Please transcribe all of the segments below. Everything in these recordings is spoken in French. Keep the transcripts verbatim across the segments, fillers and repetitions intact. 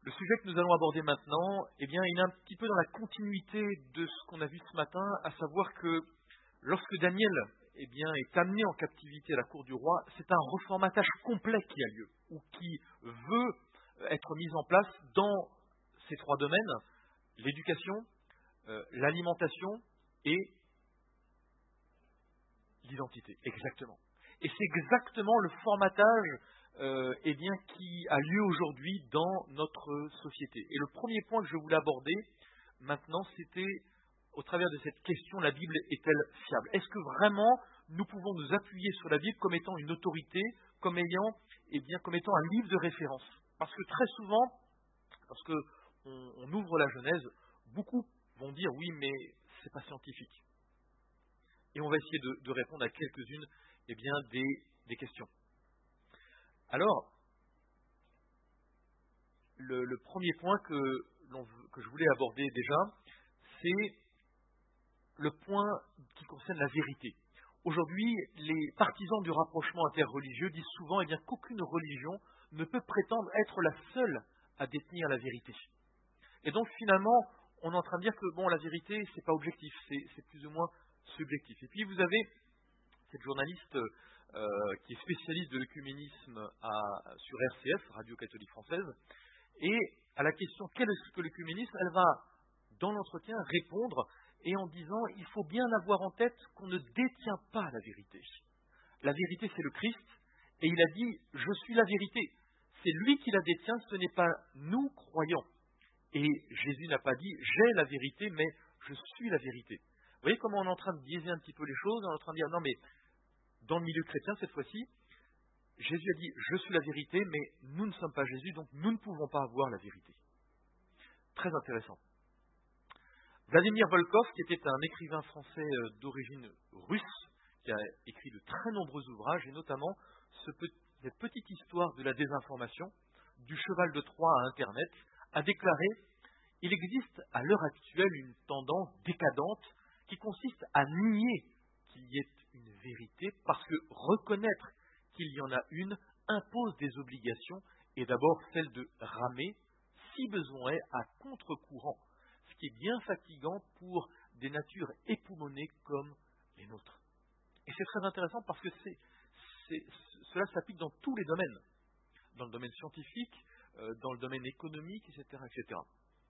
Le sujet que nous allons aborder maintenant, eh bien, il est un petit peu dans la continuité de ce qu'on a vu ce matin, à savoir que lorsque Daniel eh bien, est amené en captivité à la cour du roi, c'est un reformatage complet qui a lieu, ou qui veut être mis en place dans ces trois domaines, l'éducation, euh, l'alimentation et l'identité. Exactement. Et c'est exactement le formatage euh, eh bien, qui a lieu aujourd'hui dans notre société. Et le premier point que je voulais aborder maintenant, c'était au travers de cette question, la Bible est-elle fiable? Est-ce que vraiment nous pouvons nous appuyer sur la Bible comme étant une autorité, comme ayant, eh bien, comme étant un livre de référence? Parce que très souvent, lorsque on, on ouvre la Genèse, beaucoup vont dire oui, mais c'est pas scientifique. Et on va essayer de, de répondre à quelques-unes eh bien, des, des questions. Alors, le, le premier point que, que je voulais aborder déjà, c'est le point qui concerne la vérité. Aujourd'hui, les partisans du rapprochement interreligieux disent souvent eh bien, qu'aucune religion ne peut prétendre être la seule à détenir la vérité. Et donc finalement, on est en train de dire que bon, la vérité, c'est pas objectif, c'est, c'est plus ou moins subjectif. Et puis vous avez cette journaliste euh, qui est spécialiste de l'œcuménisme à, sur R C F, Radio Catholique Française, et à la question qu'est ce que l'œcuménisme, elle va, dans l'entretien, répondre et en disant il faut bien avoir en tête qu'on ne détient pas la vérité. La vérité, c'est le Christ, et il a dit je suis la vérité. C'est lui qui la détient, ce n'est pas nous croyants. Et Jésus n'a pas dit j'ai la vérité, mais je suis la vérité. Vous voyez comment on est en train de biaiser un petit peu les choses, on est en train de dire non mais dans le milieu chrétien cette fois-ci, Jésus a dit je suis la vérité, mais nous ne sommes pas Jésus, donc nous ne pouvons pas avoir la vérité. Très intéressant. Vladimir Volkov, qui était un écrivain français d'origine russe, qui a écrit de très nombreux ouvrages, et notamment ce petit, cette petite histoire de la désinformation, du cheval de Troie à Internet, a déclaré « Il existe à l'heure actuelle une tendance décadente qui consiste à nier qu'il y ait une vérité parce que reconnaître qu'il y en a une impose des obligations et d'abord celle de ramer, si besoin est, à contre-courant, ce qui est bien fatigant pour des natures époumonées comme les nôtres. » Et c'est très intéressant parce que c'est, c'est, cela s'applique dans tous les domaines, dans le domaine scientifique, euh, dans le domaine économique, et cetera, et cetera.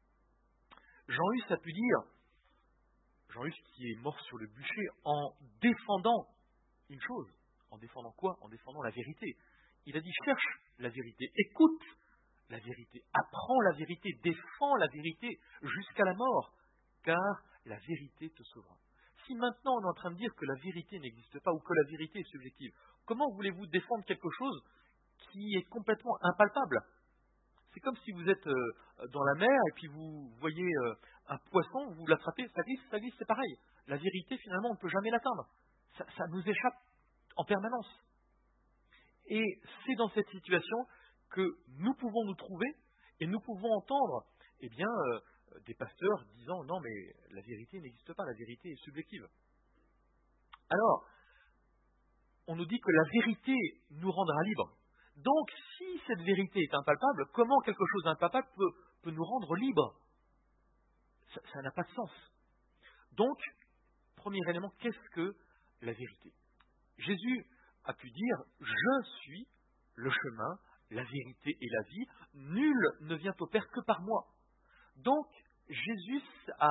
Jean Hus a pu dire, Jean Hus qui est mort sur le bûcher en défendant une chose, en défendant quoi? En défendant la vérité. Il a dit cherche la vérité, écoute la vérité, apprends la vérité, défends la vérité jusqu'à la mort, car la vérité te sauvera. Si maintenant on est en train de dire que la vérité n'existe pas ou que la vérité est subjective, comment voulez-vous défendre quelque chose qui est complètement impalpable? C'est comme si vous êtes dans la mer et puis vous voyez un poisson, vous l'attrapez, ça glisse, ça glisse, c'est pareil. La vérité, finalement, on ne peut jamais l'atteindre. Ça, ça nous échappe en permanence. Et c'est dans cette situation que nous pouvons nous trouver et nous pouvons entendre eh bien, euh, des pasteurs disant non mais la vérité n'existe pas, la vérité est subjective. Alors, on nous dit que la vérité nous rendra libres. Donc, si cette vérité est impalpable, comment quelque chose d'impalpable peut, peut nous rendre libres? Ça, ça n'a pas de sens. Donc, premier élément, qu'est-ce que la vérité? Jésus a pu dire « Je suis le chemin, la vérité et la vie. Nul ne vient au Père que par moi. » Donc, Jésus a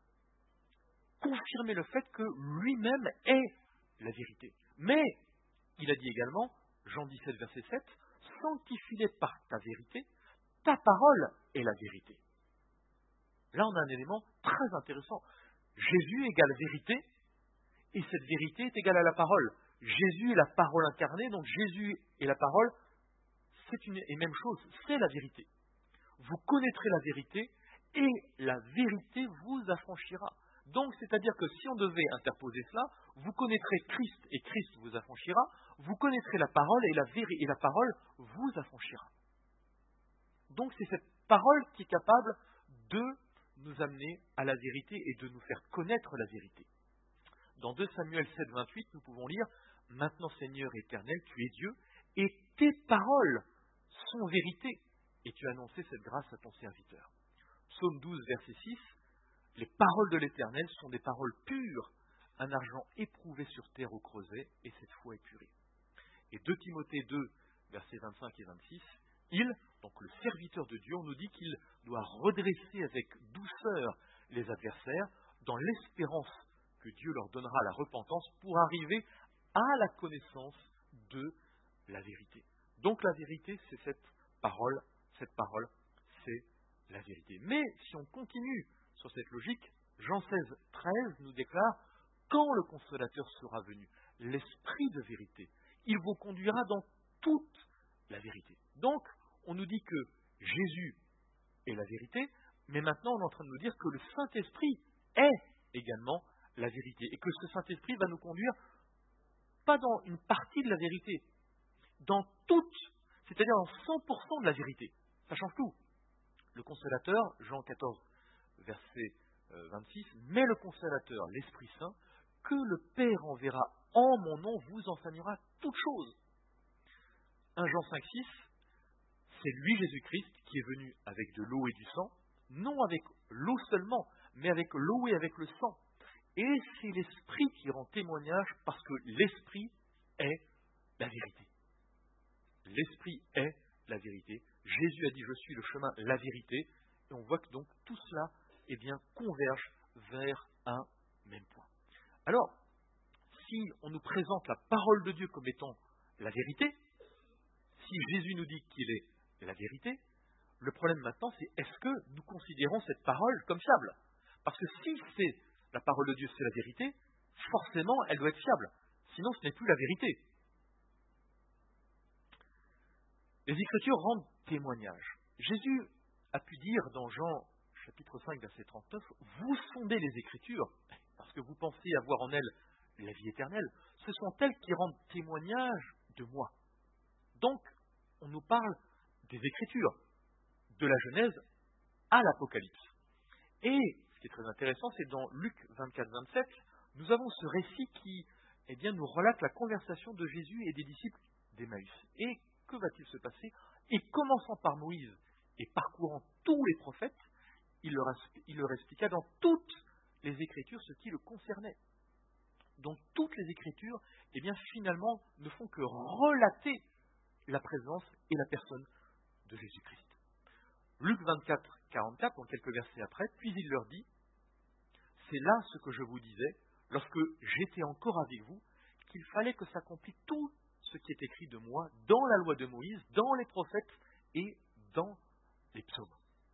confirmé le fait que lui-même est la vérité. Mais, il a dit également, Jean dix-sept, verset sept, « Sanctifie-les par ta vérité, ta parole est la vérité. » Là, on a un élément très intéressant. Jésus égale vérité, et cette vérité est égale à la parole. Jésus est la parole incarnée, donc Jésus et la parole, c'est une et même chose, c'est la vérité. Vous connaîtrez la vérité, et la vérité vous affranchira. Donc, c'est-à-dire que si on devait interposer cela, vous connaîtrez Christ et Christ vous affranchira, vous connaîtrez la parole et la, véri- et la parole vous affranchira. Donc, c'est cette parole qui est capable de nous amener à la vérité et de nous faire connaître la vérité. Dans deux Samuel sept, vingt-huit, nous pouvons lire « Maintenant, Seigneur éternel, tu es Dieu, et tes paroles sont vérité, et tu as annoncé cette grâce à ton serviteur. Psaume douze, verset six, les paroles de l'Éternel sont des paroles pures, un argent éprouvé sur terre au creuset, et cette foi épurée. Et deux Timothée deux, versets vingt-cinq et vingt-six, il, donc le serviteur de Dieu, on nous dit qu'il doit redresser avec douceur les adversaires, dans l'espérance que Dieu leur donnera la repentance pour arriver à la connaissance de la vérité. Donc la vérité, c'est cette parole, cette parole, c'est la vérité. Mais si on continue sur cette logique, Jean seize, treize nous déclare « Quand le Consolateur sera venu, l'Esprit de vérité, il vous conduira dans toute la vérité. » Donc, on nous dit que Jésus est la vérité, mais maintenant on est en train de nous dire que le Saint-Esprit est également la vérité, et que ce Saint-Esprit va nous conduire pas dans une partie de la vérité, dans toute, c'est-à-dire dans cent pour cent de la vérité. Ça change tout. Le Consolateur, Jean quatorze, verset vingt-six, « Mais le Consolateur, l'Esprit Saint, que le Père enverra en mon nom, vous enseignera toutes choses. » un Jean cinq, six, c'est lui, Jésus-Christ, qui est venu avec de l'eau et du sang, non avec l'eau seulement, mais avec l'eau et avec le sang. Et c'est l'Esprit qui rend témoignage, parce que l'Esprit est la vérité. L'Esprit est la vérité. Jésus a dit « Je suis le chemin, la vérité ». Et on voit que donc tout cela eh bien, converge vers un même point. Alors, si on nous présente la parole de Dieu comme étant la vérité, si Jésus nous dit qu'il est la vérité, le problème maintenant c'est est-ce que nous considérons cette parole comme fiable? Parce que si c'est la parole de Dieu, c'est la vérité, forcément elle doit être fiable. Sinon ce n'est plus la vérité. Les Écritures rendent témoignage. Jésus a pu dire dans Jean chapitre cinq, verset trente-neuf, « Vous sondez les Écritures, parce que vous pensez avoir en elles la vie éternelle. Ce sont elles qui rendent témoignage de moi. » Donc, on nous parle des Écritures, de la Genèse à l'Apocalypse. Et ce qui est très intéressant, c'est dans Luc vingt-quatre, vingt-sept, nous avons ce récit qui eh bien, nous relate la conversation de Jésus et des disciples d'Emmaüs. Et que va-t-il se passer? Et commençant par Moïse et parcourant tous les prophètes, il leur, il leur expliqua dans toutes les Écritures ce qui le concernait. Donc toutes les Écritures, eh bien, finalement, ne font que relater la présence et la personne de Jésus-Christ. Luc vingt-quatre, quarante-quatre, donc quelques versets après, puis il leur dit, « C'est là ce que je vous disais, lorsque j'étais encore avec vous, qu'il fallait que s'accomplisse tout ce qui est écrit de moi dans la loi de Moïse, dans les prophètes et dans les psaumes. »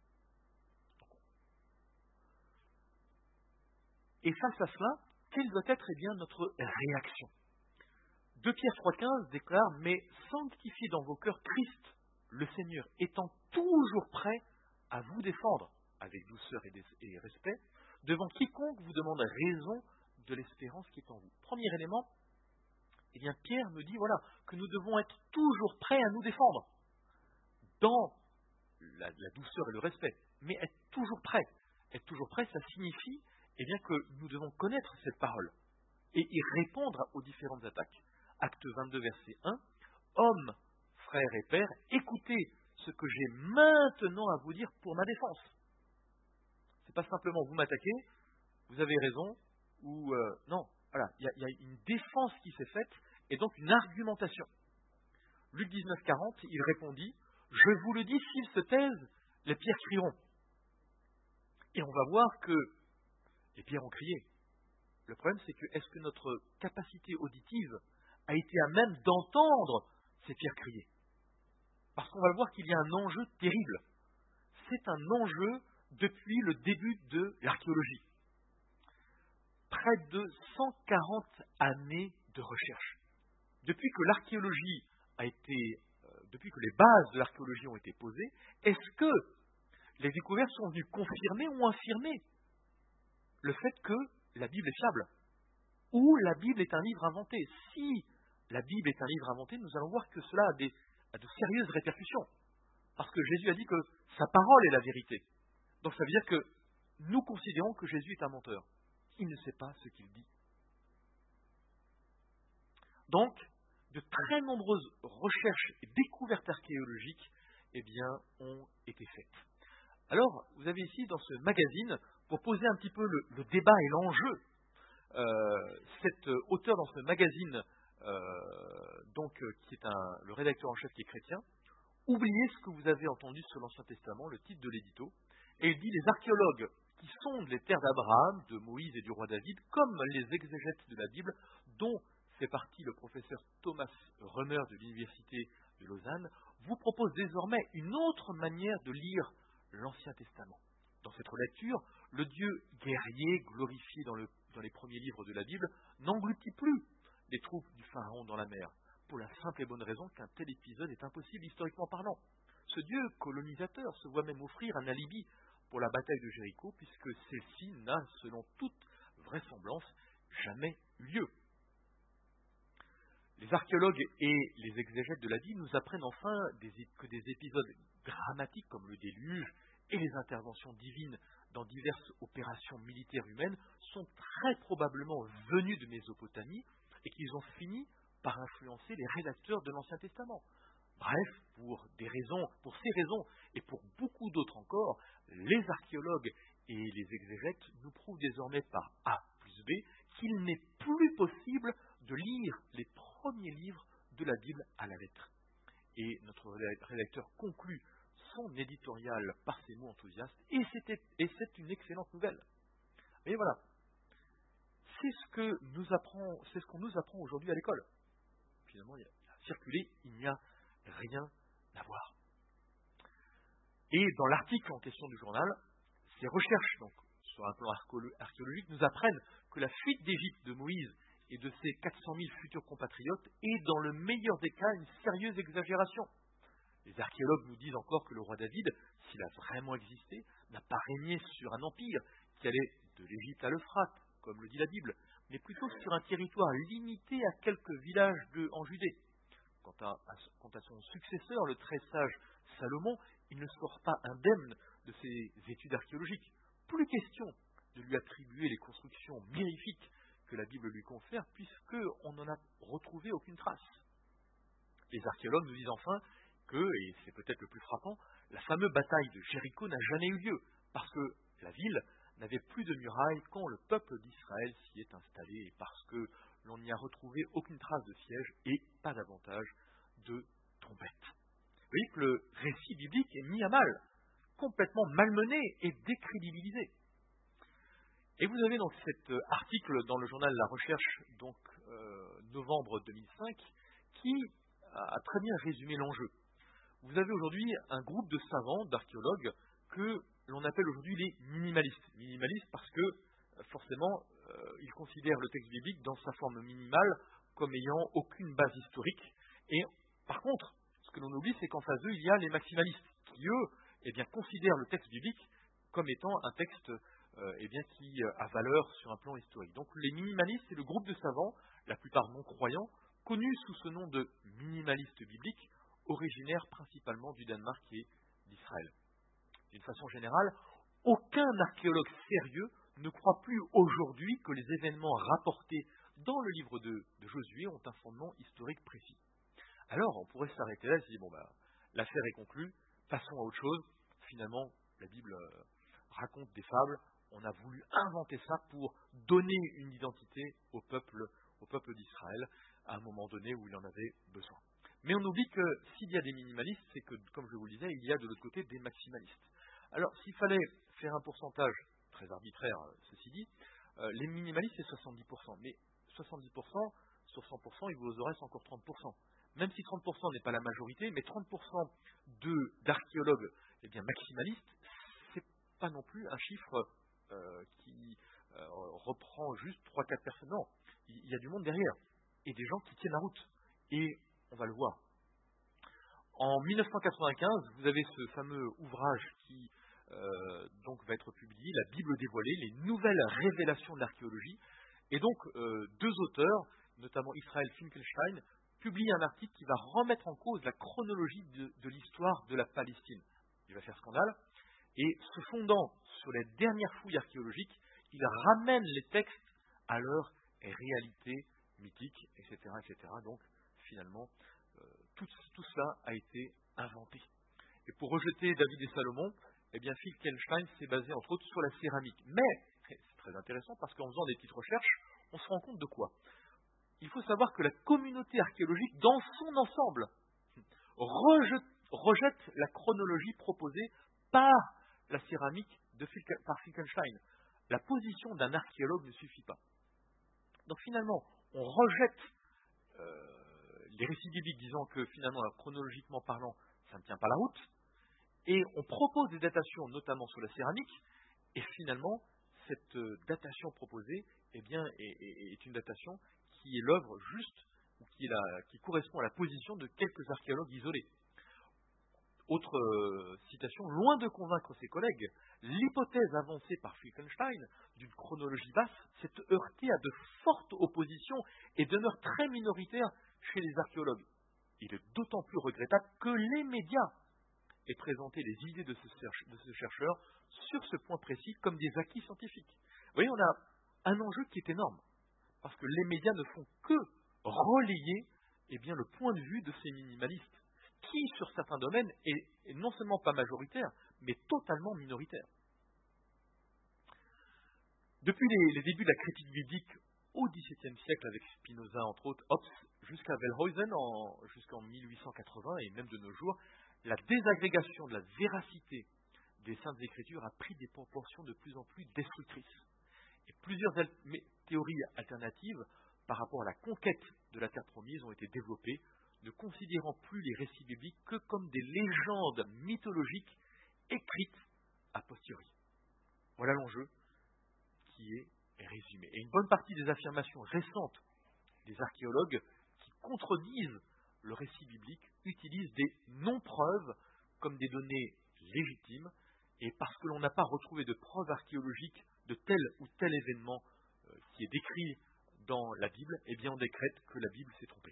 Et face à cela, quelle doit être eh bien, notre réaction? deux Pierre trois, quinze déclare « Mais sanctifiez dans vos cœurs Christ, le Seigneur, étant toujours prêt à vous défendre, avec douceur et, et respect, devant quiconque vous demande raison de l'espérance qui est en vous. » Premier élément, eh bien, Pierre nous dit voilà, que nous devons être toujours prêts à nous défendre, dans la, la douceur et le respect, mais être toujours prêts. Être toujours prêt, ça signifie eh bien, que nous devons connaître cette parole et y répondre aux différentes attaques. Acte vingt-deux, verset un, « Hommes, frères et pères, écoutez ce que j'ai maintenant à vous dire pour ma défense. » Ce n'est pas simplement vous m'attaquez, vous avez raison, ou euh, non, voilà, il y, y a une défense qui s'est faite, et donc une argumentation. Luc dix-neuf, quarante, il répondit, « Je vous le dis, s'ils se taisent, les pierres crieront. » Et on va voir que les pierres ont crié. Le problème, c'est que est-ce que notre capacité auditive a été à même d'entendre ces pierres crier? Parce qu'on va voir qu'il y a un enjeu terrible. C'est un enjeu depuis le début de l'archéologie. Près de cent quarante années de recherche. Depuis que l'archéologie a été, euh, depuis que les bases de l'archéologie ont été posées, est-ce que les découvertes sont venues confirmer ou infirmer le fait que la Bible est fiable? Ou la Bible est un livre inventé? Si la Bible est un livre inventé, nous allons voir que cela a, des, a de sérieuses répercussions. Parce que Jésus a dit que sa parole est la vérité. Donc ça veut dire que nous considérons que Jésus est un menteur. Il ne sait pas ce qu'il dit. Donc, de très nombreuses recherches et découvertes archéologiques eh bien, ont été faites. Alors, vous avez ici, dans ce magazine, pour poser un petit peu le, le débat et l'enjeu, euh, cet auteur dans ce magazine, euh, donc, euh, qui est un, le rédacteur en chef qui est chrétien, oubliez ce que vous avez entendu sur l'Ancien Testament, le titre de l'édito, et il dit les archéologues qui sondent les terres d'Abraham, de Moïse et du roi David, comme les exégètes de la Bible, dont fait partie le professeur Thomas Römer de l'Université de Lausanne, vous propose désormais une autre manière de lire l'Ancien Testament. Dans cette lecture, le Dieu guerrier, glorifié dans, le, dans les premiers livres de la Bible, n'engloutit plus les troupes du Pharaon dans la mer, pour la simple et bonne raison qu'un tel épisode est impossible historiquement parlant. Ce Dieu colonisateur se voit même offrir un alibi pour la bataille de Jéricho, puisque celle-ci n'a, selon toute vraisemblance, jamais eu lieu. Les archéologues et les exégètes de la Bible nous apprennent enfin des, que des épisodes dramatiques comme le déluge et les interventions divines dans diverses opérations militaires humaines sont très probablement venus de Mésopotamie et qu'ils ont fini par influencer les rédacteurs de l'Ancien Testament. Bref, pour des raisons, pour ces raisons et pour beaucoup d'autres encore, les archéologues et les exégètes nous prouvent désormais par A plus B qu'il n'est plus possible de lire les premiers livres de la Bible à la lettre. Et notre rédacteur conclut son éditorial par ces mots enthousiastes, et, c'était, et c'est une excellente nouvelle. Et voilà, c'est ce que nous apprend, c'est ce qu'on nous apprend aujourd'hui à l'école. Finalement, il y a circulé, il n'y a rien à voir. Et dans l'article en question du journal, ces recherches, donc, sur un plan archéologique, nous apprennent que la fuite d'Égypte de Moïse et de ses quatre cent mille futurs compatriotes est, dans le meilleur des cas, une sérieuse exagération. Les archéologues nous disent encore que le roi David, s'il a vraiment existé, n'a pas régné sur un empire qui allait de l'Égypte à l'Euphrate, comme le dit la Bible, mais plutôt sur un territoire limité à quelques villages de, en Judée. Quant à, à, quant à son successeur, le très sage Salomon, il ne sort pas indemne de ses études archéologiques. Plus question de lui attribuer les constructions mirifiques que la Bible lui confère, puisqu'on n'en a retrouvé aucune trace. Les archéologues nous disent enfin que, et c'est peut-être le plus frappant, la fameuse bataille de Jéricho n'a jamais eu lieu, parce que la ville n'avait plus de murailles quand le peuple d'Israël s'y est installé, et parce que l'on n'y a retrouvé aucune trace de siège et pas davantage de trompette. Vous voyez que le récit biblique est mis à mal, complètement malmené et décrédibilisé. Et vous avez donc cet article dans le journal La Recherche, donc euh, novembre deux mille cinq, qui a très bien résumé l'enjeu. Vous avez aujourd'hui un groupe de savants, d'archéologues, que l'on appelle aujourd'hui les minimalistes. Minimalistes parce que, forcément, euh, ils considèrent le texte biblique dans sa forme minimale comme ayant aucune base historique. Et par contre, ce que l'on oublie, c'est qu'en face d'eux, il y a les maximalistes, qui, eux, eh bien, considèrent le texte biblique comme étant un texte euh, eh bien, qui a valeur sur un plan historique. Donc les minimalistes, c'est le groupe de savants, la plupart non-croyants, connus sous ce nom de minimalistes bibliques, originaires principalement du Danemark et d'Israël. D'une façon générale, aucun archéologue sérieux ne croit plus aujourd'hui que les événements rapportés dans le livre de, de Josué ont un fondement historique précis. Alors, on pourrait s'arrêter là et se dire, bon, bah, l'affaire est conclue, passons à autre chose. Finalement, la Bible euh, raconte des fables, on a voulu inventer ça pour donner une identité au peuple, au peuple d'Israël à un moment donné où il en avait besoin. Mais on oublie que s'il y a des minimalistes, c'est que, comme je vous le disais, il y a de l'autre côté des maximalistes. Alors, s'il fallait faire un pourcentage, très arbitraire, ceci dit, euh, les minimalistes, c'est soixante-dix pour cent. Mais soixante-dix pour cent, sur cent pour cent, il vous en reste encore trente pour cent. Même si trente pour cent n'est pas la majorité, mais trente pour cent de, d'archéologues eh bien, maximalistes, c'est pas non plus un chiffre euh, qui euh, reprend juste trois quatre personnes. Non, il y a du monde derrière. Et des gens qui tiennent la route. Et on va le voir. En mille neuf cent quatre-vingt-quinze, vous avez ce fameux ouvrage qui euh, donc va être publié, La Bible dévoilée, les nouvelles révélations de l'archéologie. Et donc, euh, deux auteurs, notamment Israël Finkelstein, publient un article qui va remettre en cause la chronologie de, de l'histoire de la Palestine. Il va faire scandale. Et se fondant sur les dernières fouilles archéologiques, il ramène les textes à leur réalité mythique, et cetera, et cetera. Donc, finalement, euh, tout, tout cela a été inventé. Et pour rejeter David et Salomon, eh bien, Wittgenstein s'est basé entre autres sur la céramique. Mais, c'est très intéressant parce qu'en faisant des petites recherches, on se rend compte de quoi? Il faut savoir que la communauté archéologique, dans son ensemble, rejette, rejette la chronologie proposée par la céramique de, par Wittgenstein. La position d'un archéologue ne suffit pas. Donc finalement, on rejette euh, les récits bibliques disant que finalement, chronologiquement parlant, ça ne tient pas la route, et on propose des datations, notamment sur la céramique, et finalement, cette euh, datation proposée eh bien, est, est, est une datation qui est l'œuvre juste, ou qui, est la, qui correspond à la position de quelques archéologues isolés. Autre euh, citation, loin de convaincre ses collègues, l'hypothèse avancée par Wittgenstein d'une chronologie basse s'est heurtée à de fortes oppositions et demeure très minoritaire chez les archéologues. Il est d'autant plus regrettable que les médias aient présenté les idées de ce, cherche, de ce chercheur sur ce point précis comme des acquis scientifiques. Vous voyez, on a un enjeu qui est énorme, parce que les médias ne font que relayer eh bien, le point de vue de ces minimalistes, qui, sur certains domaines, est, est non seulement pas majoritaire, mais totalement minoritaire. Depuis les, les débuts de la critique biblique au dix-septième siècle, avec Spinoza, entre autres, Hobbes, jusqu'à Wellhausen, en, jusqu'en mille huit cent quatre-vingts, et même de nos jours, la désagrégation de la véracité des Saintes Écritures a pris des proportions de plus en plus destructrices. Et plusieurs al- théories alternatives par rapport à la conquête de la terre promise ont été développées, ne considérant plus les récits bibliques que comme des légendes mythologiques écrites a posteriori. Voilà l'enjeu qui est résumé. Et une bonne partie des affirmations récentes des archéologues qui contredisent le récit biblique utilisent des non-preuves comme des données légitimes, et parce que l'on n'a pas retrouvé de preuves archéologiques de tel ou tel événement euh, qui est décrit dans la Bible, eh bien on décrète que la Bible s'est trompée.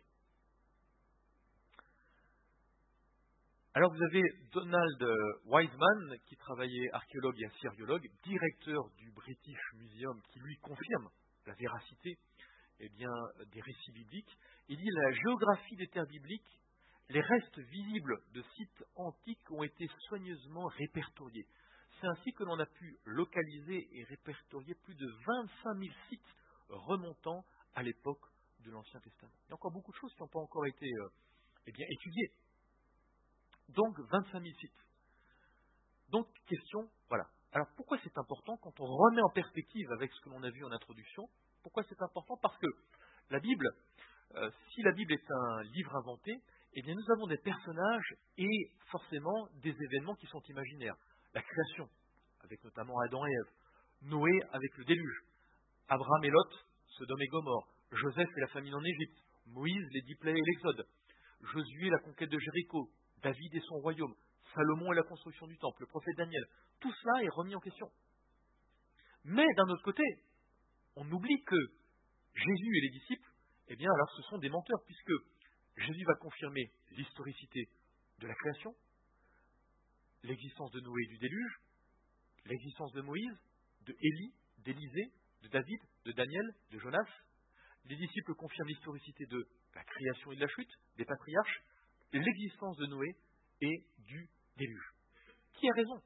Alors vous avez Donald Wiseman, qui travaillait archéologue et assyriologue, directeur du British Museum, qui lui confirme la véracité eh bien, des récits bibliques. Il dit la géographie des terres bibliques, les restes visibles de sites antiques ont été soigneusement répertoriés. C'est ainsi que l'on a pu localiser et répertorier plus de vingt-cinq mille sites remontant à l'époque de l'Ancien Testament. Il y a encore beaucoup de choses qui n'ont pas encore été euh, eh bien, étudiées. Donc vingt-cinq mille sites. Donc question, voilà. Alors pourquoi c'est important quand on remet en perspective avec ce que l'on a vu en introduction? Pourquoi c'est important? Parce que la Bible, euh, si la Bible est un livre inventé, eh bien nous avons des personnages et forcément des événements qui sont imaginaires. La création, avec notamment Adam et Ève, Noé avec le déluge, Abraham et Lot, Sodome et Gomorrhe, Joseph et la famine en Égypte, Moïse, les dix plaies et l'Exode, Josué, la conquête de Jéricho, David et son royaume, Salomon et la construction du temple, le prophète Daniel. Tout cela est remis en question. Mais d'un autre côté, on oublie que Jésus et les disciples, eh bien alors ce sont des menteurs, puisque Jésus va confirmer l'historicité de la création, l'existence de Noé et du déluge, l'existence de Moïse, de Élie, d'Élisée, de David, de Daniel, de Jonas. Les disciples confirment l'historicité de la création et de la chute, des patriarches, l'existence de Noé et du déluge. Qui a raison?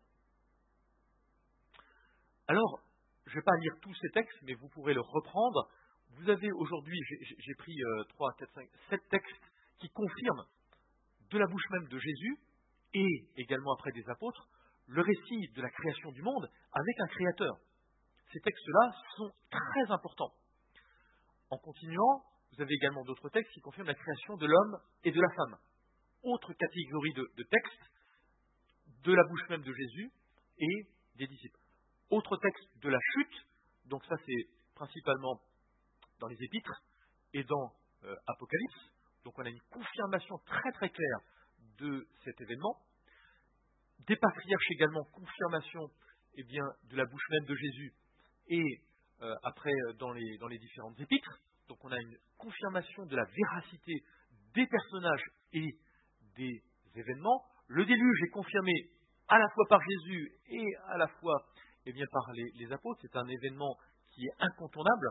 Alors, je ne vais pas lire tous ces textes, mais vous pourrez le reprendre. Vous avez aujourd'hui, j'ai, j'ai pris euh, trois, quatre, cinq, sept textes qui confirment de la bouche même de Jésus et également après des apôtres, le récit de la création du monde avec un créateur. Ces textes-là sont très importants. En continuant, vous avez également d'autres textes qui confirment la création de l'homme et de la femme. Autre catégorie de, de textes, de la bouche même de Jésus et des disciples. Autre texte de la chute, donc ça c'est principalement dans les épîtres et dans euh, Apocalypse. Donc on a une confirmation très très claire de cet événement. Des patriarches également, confirmation eh bien, de la bouche même de Jésus et euh, après dans les, dans les différentes épîtres. Donc on a une confirmation de la véracité des personnages et des événements. Le déluge est confirmé à la fois par Jésus et à la fois eh bien, par les, les apôtres. C'est un événement qui est incontournable,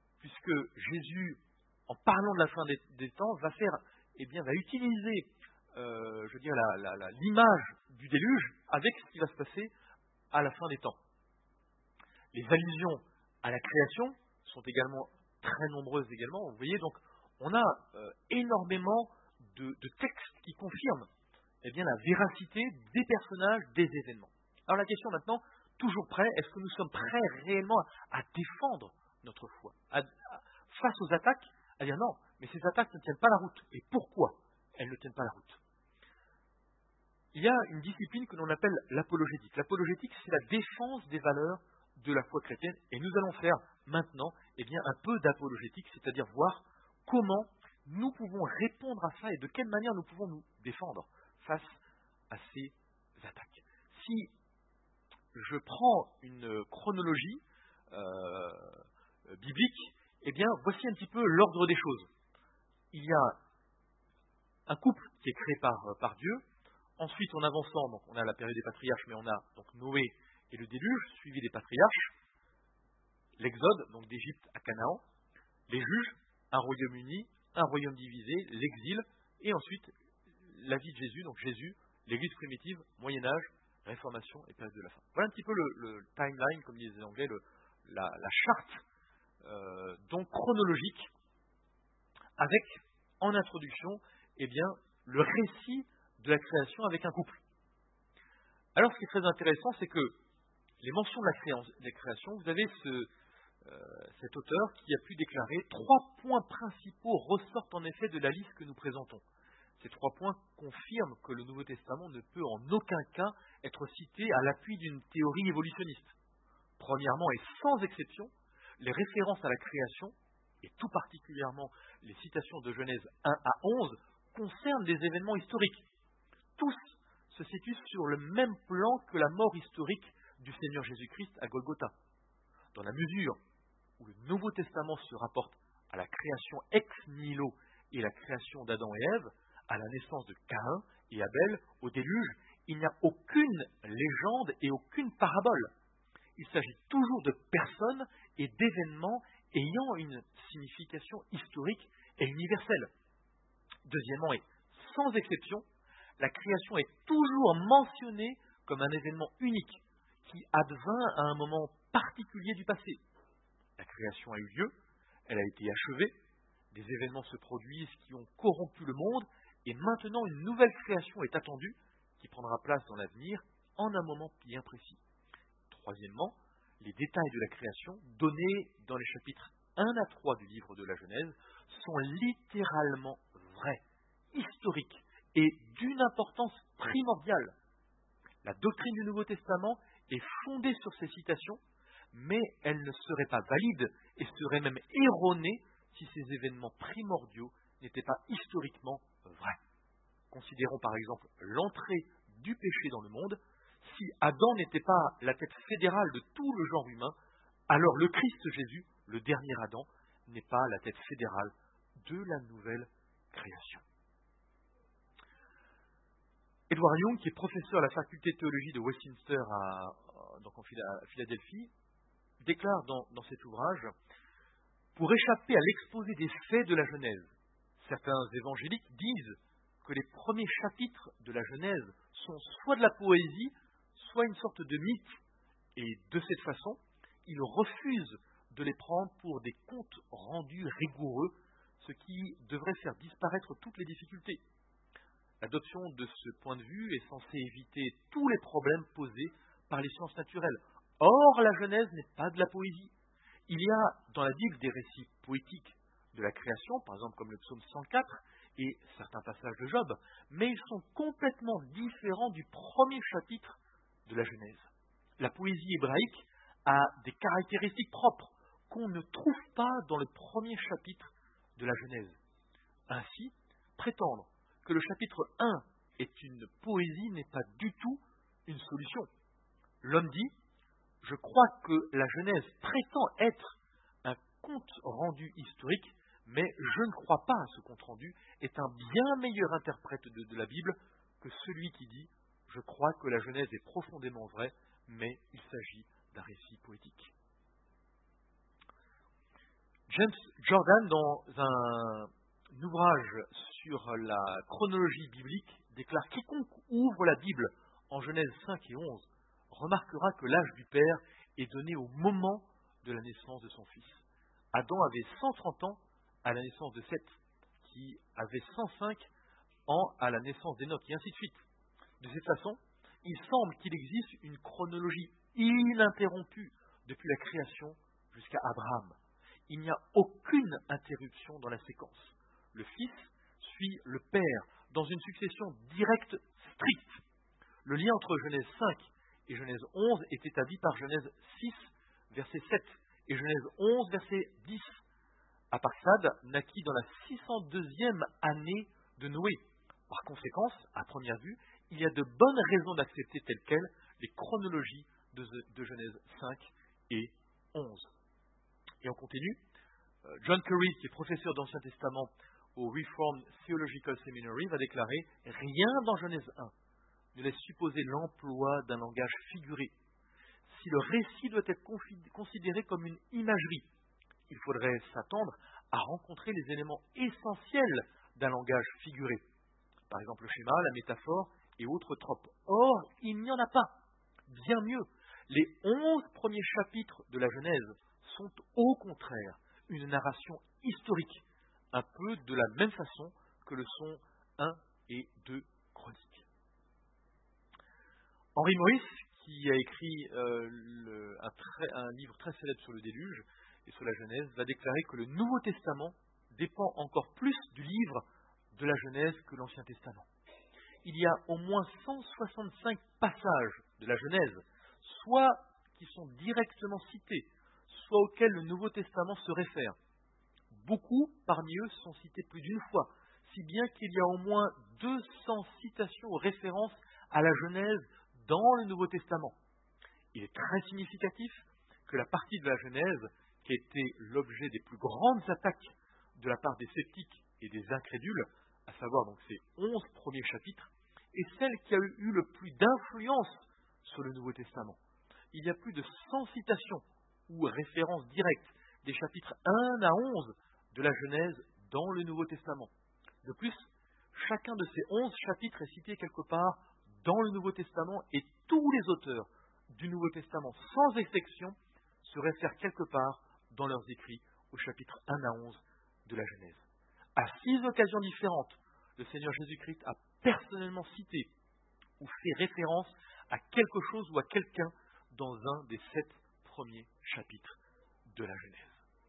puisque Jésus, en parlant de la fin des, des temps, va faire, eh bien, va utiliser euh, je veux dire, la- la- la- l'image du déluge avec ce qui va se passer à la fin des temps. Les allusions à la création sont également très nombreuses également. Vous voyez, donc, on a euh, énormément de, de textes qui confirment eh bien, la véracité des personnages, des événements. Alors la question maintenant, toujours prêt, est-ce que nous sommes prêts réellement à, à défendre notre foi à, à, face aux attaques, à dire non, mais ces attaques ne tiennent pas la route. Et pourquoi elles ne tiennent pas la route? Il y a une discipline que l'on appelle l'apologétique. L'apologétique, c'est la défense des valeurs de la foi chrétienne. Et nous allons faire maintenant eh bien, un peu d'apologétique, c'est-à-dire voir comment nous pouvons répondre à ça et de quelle manière nous pouvons nous défendre face à ces attaques. Si je prends une chronologie euh, biblique, eh bien, voici un petit peu l'ordre des choses. Il y a un couple qui est créé par, par Dieu. Ensuite, en avançant, donc on a la période des patriarches, mais on a donc Noé et le déluge, suivi des patriarches, l'exode, donc d'Égypte à Canaan, les juges, un royaume uni, un royaume divisé, l'exil, et ensuite la vie de Jésus, donc Jésus, l'Église primitive, Moyen-Âge, Réformation et période de la fin. Voilà un petit peu le, le timeline, comme disent les Anglais, le, la, la charte euh, donc chronologique, avec en introduction eh bien, le récit de la création avec un couple. Alors ce qui est très intéressant, c'est que les mentions de la, créance, de la création, vous avez ce, euh, cet auteur qui a pu déclarer trois points principaux ressortent en effet de la liste que nous présentons. Ces trois points confirment que le Nouveau Testament ne peut en aucun cas être cité à l'appui d'une théorie évolutionniste. Premièrement et sans exception, les références à la création, et tout particulièrement les citations de Genèse un à onze, concernent des événements historiques. Tous se situent sur le même plan que la mort historique du Seigneur Jésus-Christ à Golgotha. Dans la mesure où le Nouveau Testament se rapporte à la création ex nihilo et la création d'Adam et Ève, à la naissance de Caïn et Abel, au déluge, il n'y a aucune légende et aucune parabole. Il s'agit toujours de personnes et d'événements ayant une signification historique et universelle. Deuxièmement, et sans exception, la création est toujours mentionnée comme un événement unique qui advint à un moment particulier du passé. La création a eu lieu, elle a été achevée, des événements se produisent qui ont corrompu le monde, et maintenant une nouvelle création est attendue, qui prendra place dans l'avenir, en un moment bien précis. Troisièmement, les détails de la création, donnés dans les chapitres un à trois du livre de la Genèse, sont littéralement vrais, historiques, et d'une importance primordiale. La doctrine du Nouveau Testament est fondée sur ces citations, mais elle ne serait pas valide et serait même erronée si ces événements primordiaux n'étaient pas historiquement vrais. Considérons par exemple l'entrée du péché dans le monde. Si Adam n'était pas la tête fédérale de tout le genre humain, alors le Christ Jésus, le dernier Adam, n'est pas la tête fédérale de la nouvelle création. Edward Young, qui est professeur à la faculté de théologie de Westminster à, donc en Philadelphie, déclare dans, dans cet ouvrage « Pour échapper à l'exposé des faits de la Genèse, certains évangéliques disent que les premiers chapitres de la Genèse sont soit de la poésie, soit une sorte de mythe, et de cette façon, ils refusent de les prendre pour des comptes rendus rigoureux, ce qui devrait faire disparaître toutes les difficultés. L'adoption de ce point de vue est censée éviter tous les problèmes posés par les sciences naturelles. Or, la Genèse n'est pas de la poésie. Il y a dans la Bible des récits poétiques de la création, par exemple comme le psaume cent quatre et certains passages de Job, mais ils sont complètement différents du premier chapitre de la Genèse. La poésie hébraïque a des caractéristiques propres qu'on ne trouve pas dans le premier chapitre de la Genèse. Ainsi, prétendre que le chapitre un est une poésie n'est pas du tout une solution. L'homme dit « Je crois que la Genèse prétend être un compte rendu historique, mais je ne crois pas à ce compte rendu, est un bien meilleur interprète de, de la Bible que celui qui dit « Je crois que la Genèse est profondément vraie, mais il s'agit d'un récit poétique. » James Jordan, dans un ouvrage sur la chronologie biblique, déclare « Quiconque ouvre la Bible en Genèse cinq et onze remarquera que l'âge du Père est donné au moment de la naissance de son fils. Adam avait cent trente ans à la naissance de Seth, qui avait cent cinq ans à la naissance d'Enoch, et ainsi de suite. De cette façon, il semble qu'il existe une chronologie ininterrompue depuis la création jusqu'à Abraham. Il n'y a aucune interruption dans la séquence. Le Fils suit le Père dans une succession directe stricte. Le lien entre Genèse cinq et Genèse onze est établi par Genèse six, verset sept, et Genèse onze, verset dix. Arphaxad naquit dans la six cent deuxième année de Noé. Par conséquent, à première vue, il y a de bonnes raisons d'accepter telles quelles les chronologies de, de Genèse cinq et onze. Et on continue. John Curry, qui est professeur d'Ancien Testament au Reformed Theological Seminary, va déclarer « Rien dans Genèse un ne laisse supposer l'emploi d'un langage figuré. Si le récit doit être considéré comme une imagerie, il faudrait s'attendre à rencontrer les éléments essentiels d'un langage figuré. Par exemple le schéma, la métaphore et autres tropes. Or, il n'y en a pas. Bien mieux, les onze premiers chapitres de la Genèse sont au contraire une narration historique, un peu de la même façon que le sont un et deux Chroniques. Henry Morris, qui a écrit euh, le, un, très, un livre très célèbre sur le déluge et sur la Genèse, va déclarer que le Nouveau Testament dépend encore plus du livre de la Genèse que l'Ancien Testament. Il y a au moins cent soixante-cinq passages de la Genèse, soit qui sont directement cités, soit auxquels le Nouveau Testament se réfère. Beaucoup parmi eux sont cités plus d'une fois, si bien qu'il y a au moins deux cents citations ou références à la Genèse dans le Nouveau Testament. Il est très significatif que la partie de la Genèse qui a été l'objet des plus grandes attaques de la part des sceptiques et des incrédules, à savoir donc ces onze premiers chapitres, est celle qui a eu le plus d'influence sur le Nouveau Testament. Il y a plus de cent citations ou références directes des chapitres un à onze de la Genèse dans le Nouveau Testament. De plus, chacun de ces onze chapitres est cité quelque part dans le Nouveau Testament et tous les auteurs du Nouveau Testament, sans exception, se réfèrent quelque part dans leurs écrits au chapitre un à onze de la Genèse. À six occasions différentes, le Seigneur Jésus-Christ a personnellement cité ou fait référence à quelque chose ou à quelqu'un dans un des sept premiers chapitres de la Genèse.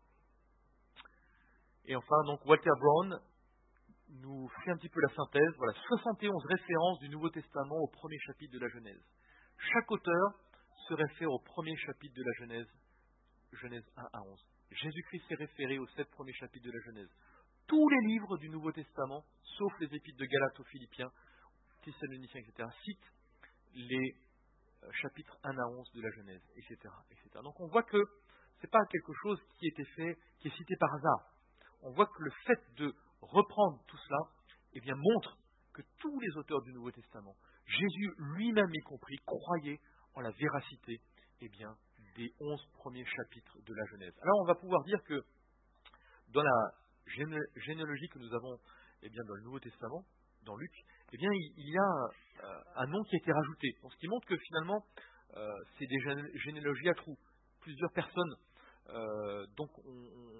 Et enfin, donc, Walter Brown nous fait un petit peu la synthèse. Voilà, soixante et onze références du Nouveau Testament au premier chapitre de la Genèse. Chaque auteur se réfère au premier chapitre de la Genèse, Genèse un à onze. Jésus-Christ s'est référé aux sept premiers chapitres de la Genèse. Tous les livres du Nouveau Testament, sauf les épîtres de Galates aux Philippiens, Thessaloniciens, et cetera, citent les chapitres un à onze de la Genèse, et cetera, et cetera. Donc on voit que ce n'est pas quelque chose qui a été fait, qui est cité par hasard. On voit que le fait de reprendre tout cela, eh bien, montre que tous les auteurs du Nouveau Testament, Jésus lui-même y compris, croyaient en la véracité eh bien, des onze premiers chapitres de la Genèse. Alors on va pouvoir dire que dans la géné- généalogie que nous avons eh bien, dans le Nouveau Testament, dans Luc, eh bien, il, il y a euh, un nom qui a été rajouté. Donc, ce qui montre que finalement, euh, c'est des gén- généalogies à trous. Plusieurs personnes euh, donc, ont,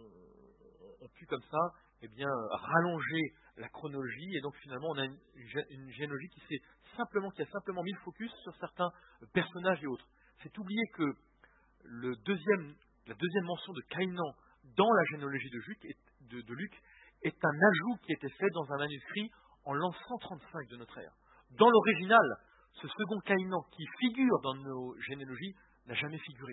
ont, ont pu comme ça eh bien, rallonger la chronologie, et donc finalement on a une, une généalogie qui, s'est simplement, qui a simplement mis le focus sur certains personnages et autres. C'est oublier que le deuxième, la deuxième mention de Caïnan dans la généalogie de, Juc, de, de Luc est un ajout qui a été fait dans un manuscrit en l'an cent trente-cinq de notre ère. Dans l'original, ce second Caïnan qui figure dans nos généalogies n'a jamais figuré.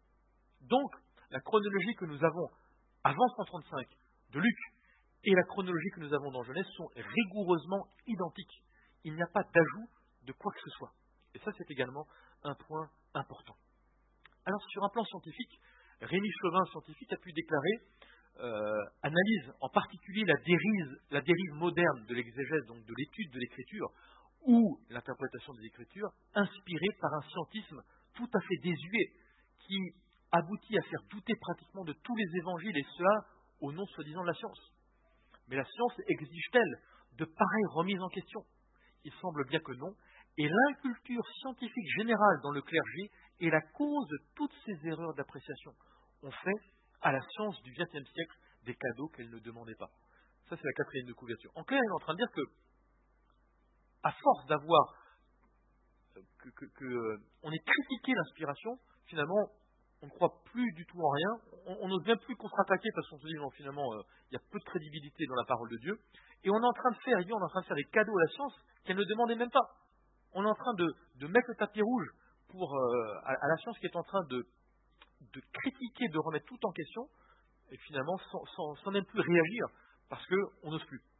Donc, la chronologie que nous avons avant cent trente-cinq de Luc et la chronologie que nous avons dans Genèse sont rigoureusement identiques. Il n'y a pas d'ajout de quoi que ce soit. Et ça, c'est également un point important. Alors, sur un plan scientifique, Rémi Chauvin, scientifique, a pu déclarer, euh, analyse en particulier la dérive, la dérive moderne de l'exégèse, donc de l'étude de l'écriture, ou l'interprétation des écritures, inspirée par un scientisme tout à fait désuet, qui aboutit à faire douter pratiquement de tous les évangiles, et cela au nom soi-disant de la science. Mais la science exige-t-elle de pareilles remises en question? Il semble bien que non, et l'inculture scientifique générale dans le clergé est la cause de toutes ces erreurs d'appréciation. On fait à la science du vingtième siècle des cadeaux qu'elle ne demandait pas. Ça, c'est la quatrième de couverture. En clair, il est en train de dire que, à force d'avoir, que, que, que, euh, on ait critiqué l'inspiration, finalement, on ne croit plus du tout en rien, on n'ose même plus contre-attaquer parce qu'on se dit, non, finalement, euh, il y a peu de crédibilité dans la parole de Dieu, et on est en train de faire, on est en train de faire des cadeaux à la science qu'elle ne demandait même pas. On est en train de, de mettre le tapis rouge pour, euh, à, à la science qui est en train de, de critiquer, de remettre tout en question, et finalement, sans, sans, sans même plus réagir, parce qu'on n'ose plus.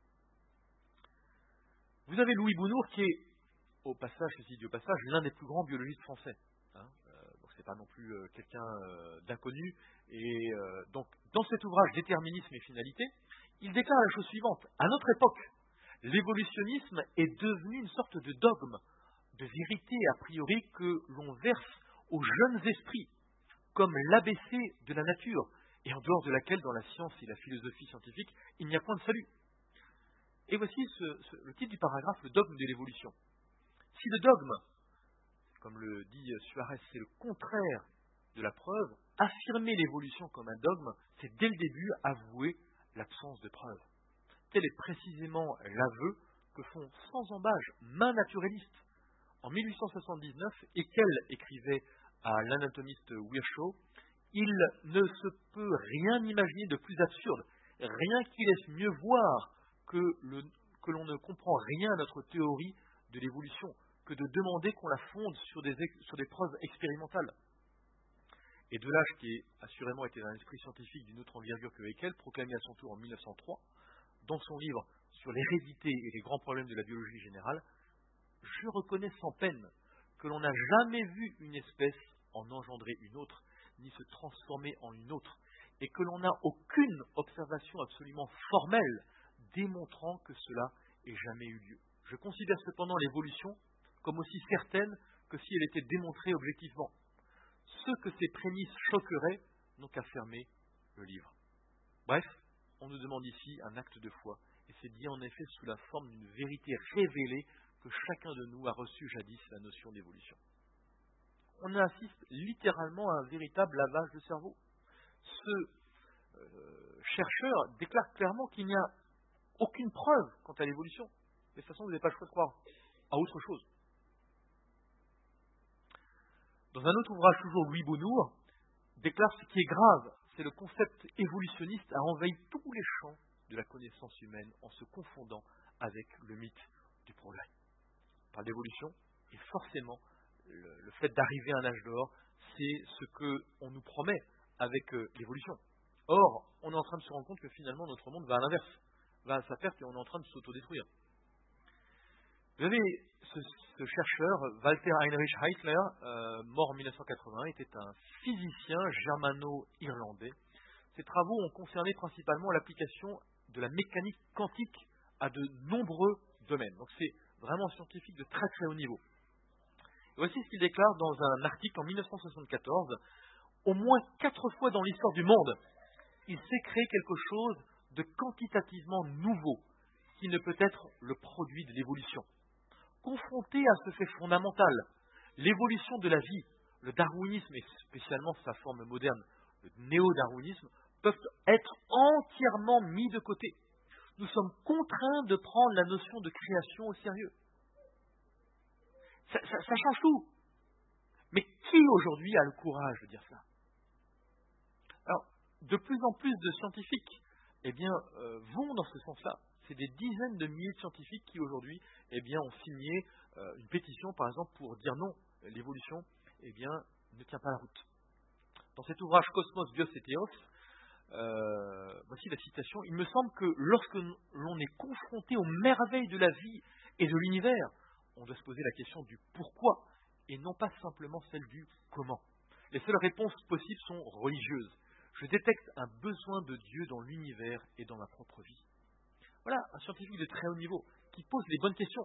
Vous avez Louis Bounour qui est, au passage, ceci dit au passage, l'un des plus grands biologistes français. Hein, euh, donc c'est pas non plus euh, quelqu'un euh, d'inconnu. Et euh, donc, dans cet ouvrage Déterminisme et finalité, il déclare la chose suivante. À notre époque, l'évolutionnisme est devenu une sorte de dogme, de vérité a priori que l'on verse aux jeunes esprits, comme l'A B C de la nature, et en dehors de laquelle, dans la science et la philosophie scientifique, il n'y a point de salut. Et voici ce, ce, le titre du paragraphe, le dogme de l'évolution. Si le dogme, comme le dit Suarez, c'est le contraire de la preuve, affirmer l'évolution comme un dogme, c'est dès le début avouer l'absence de preuve. Tel est précisément l'aveu que font sans embâche maint naturaliste en mille huit cent soixante-dix-neuf, et qu'elle écrivait à l'anatomiste Virchow, il ne se peut rien imaginer de plus absurde, rien qui laisse mieux voir que, le, que l'on ne comprend rien à notre théorie de l'évolution, que de demander qu'on la fonde sur des, sur des preuves expérimentales. Et Delage, qui assurément était un esprit scientifique d'une autre envergure que Haeckel, proclamé à son tour en mille neuf cent trois, dans son livre sur l'hérédité et les grands problèmes de la biologie générale, je reconnais sans peine que l'on n'a jamais vu une espèce en engendrer une autre, ni se transformer en une autre, et que l'on n'a aucune observation absolument formelle démontrant que cela ait jamais eu lieu. Je considère cependant l'évolution comme aussi certaine que si elle était démontrée objectivement. Ceux que ces prémices choqueraient n'ont qu'à fermer le livre. Bref, on nous demande ici un acte de foi, et c'est dit en effet sous la forme d'une vérité révélée que chacun de nous a reçu jadis la notion d'évolution. On assiste littéralement à un véritable lavage de cerveau. Ce euh, chercheur déclare clairement qu'il n'y a aucune preuve quant à l'évolution. Mais de toute façon, vous n'avez pas le choix de croire à autre chose. Dans un autre ouvrage, toujours Louis Bounour déclare ce qui est grave, c'est le concept évolutionniste a envahi tous les champs de la connaissance humaine en se confondant avec le mythe du progrès. On parle d'évolution, et forcément, le, le fait d'arriver à un âge d'or, c'est ce qu'on nous promet avec euh, l'évolution. Or, on est en train de se rendre compte que finalement notre monde va à l'inverse, va à sa perte et on est en train de s'autodétruire. Vous avez ce, ce chercheur, Walter Heinrich Heisler, euh, mort en mille neuf cent quatre-vingts, était un physicien germano-irlandais. Ses travaux ont concerné principalement l'application de la mécanique quantique à de nombreux domaines. Donc c'est vraiment scientifique de très très haut niveau. Et voici ce qu'il déclare dans un article en mille neuf cent soixante-quatorze. Au moins quatre fois dans l'histoire du monde, il s'est créé quelque chose de quantitativement nouveau, qui ne peut être le produit de l'évolution. Confronté à ce fait fondamental, l'évolution de la vie, le darwinisme et spécialement sa forme moderne, le néo-darwinisme, peuvent être entièrement mis de côté. Nous sommes contraints de prendre la notion de création au sérieux. Ça, ça, ça change tout. Mais qui aujourd'hui a le courage de dire ça? Alors, de plus en plus de scientifiques eh bien, euh, vont dans ce sens-là. C'est des dizaines de milliers de scientifiques qui aujourd'hui eh bien, ont signé euh, une pétition, par exemple, pour dire non, l'évolution eh bien, ne tient pas la route. Dans cet ouvrage Cosmos, Bios et Théos, euh, voici la citation. Il me semble que lorsque l'on est confronté aux merveilles de la vie et de l'univers, on doit se poser la question du pourquoi et non pas simplement celle du comment. Les seules réponses possibles sont religieuses. Je détecte un besoin de Dieu dans l'univers et dans ma propre vie. Voilà un scientifique de très haut niveau qui pose les bonnes questions.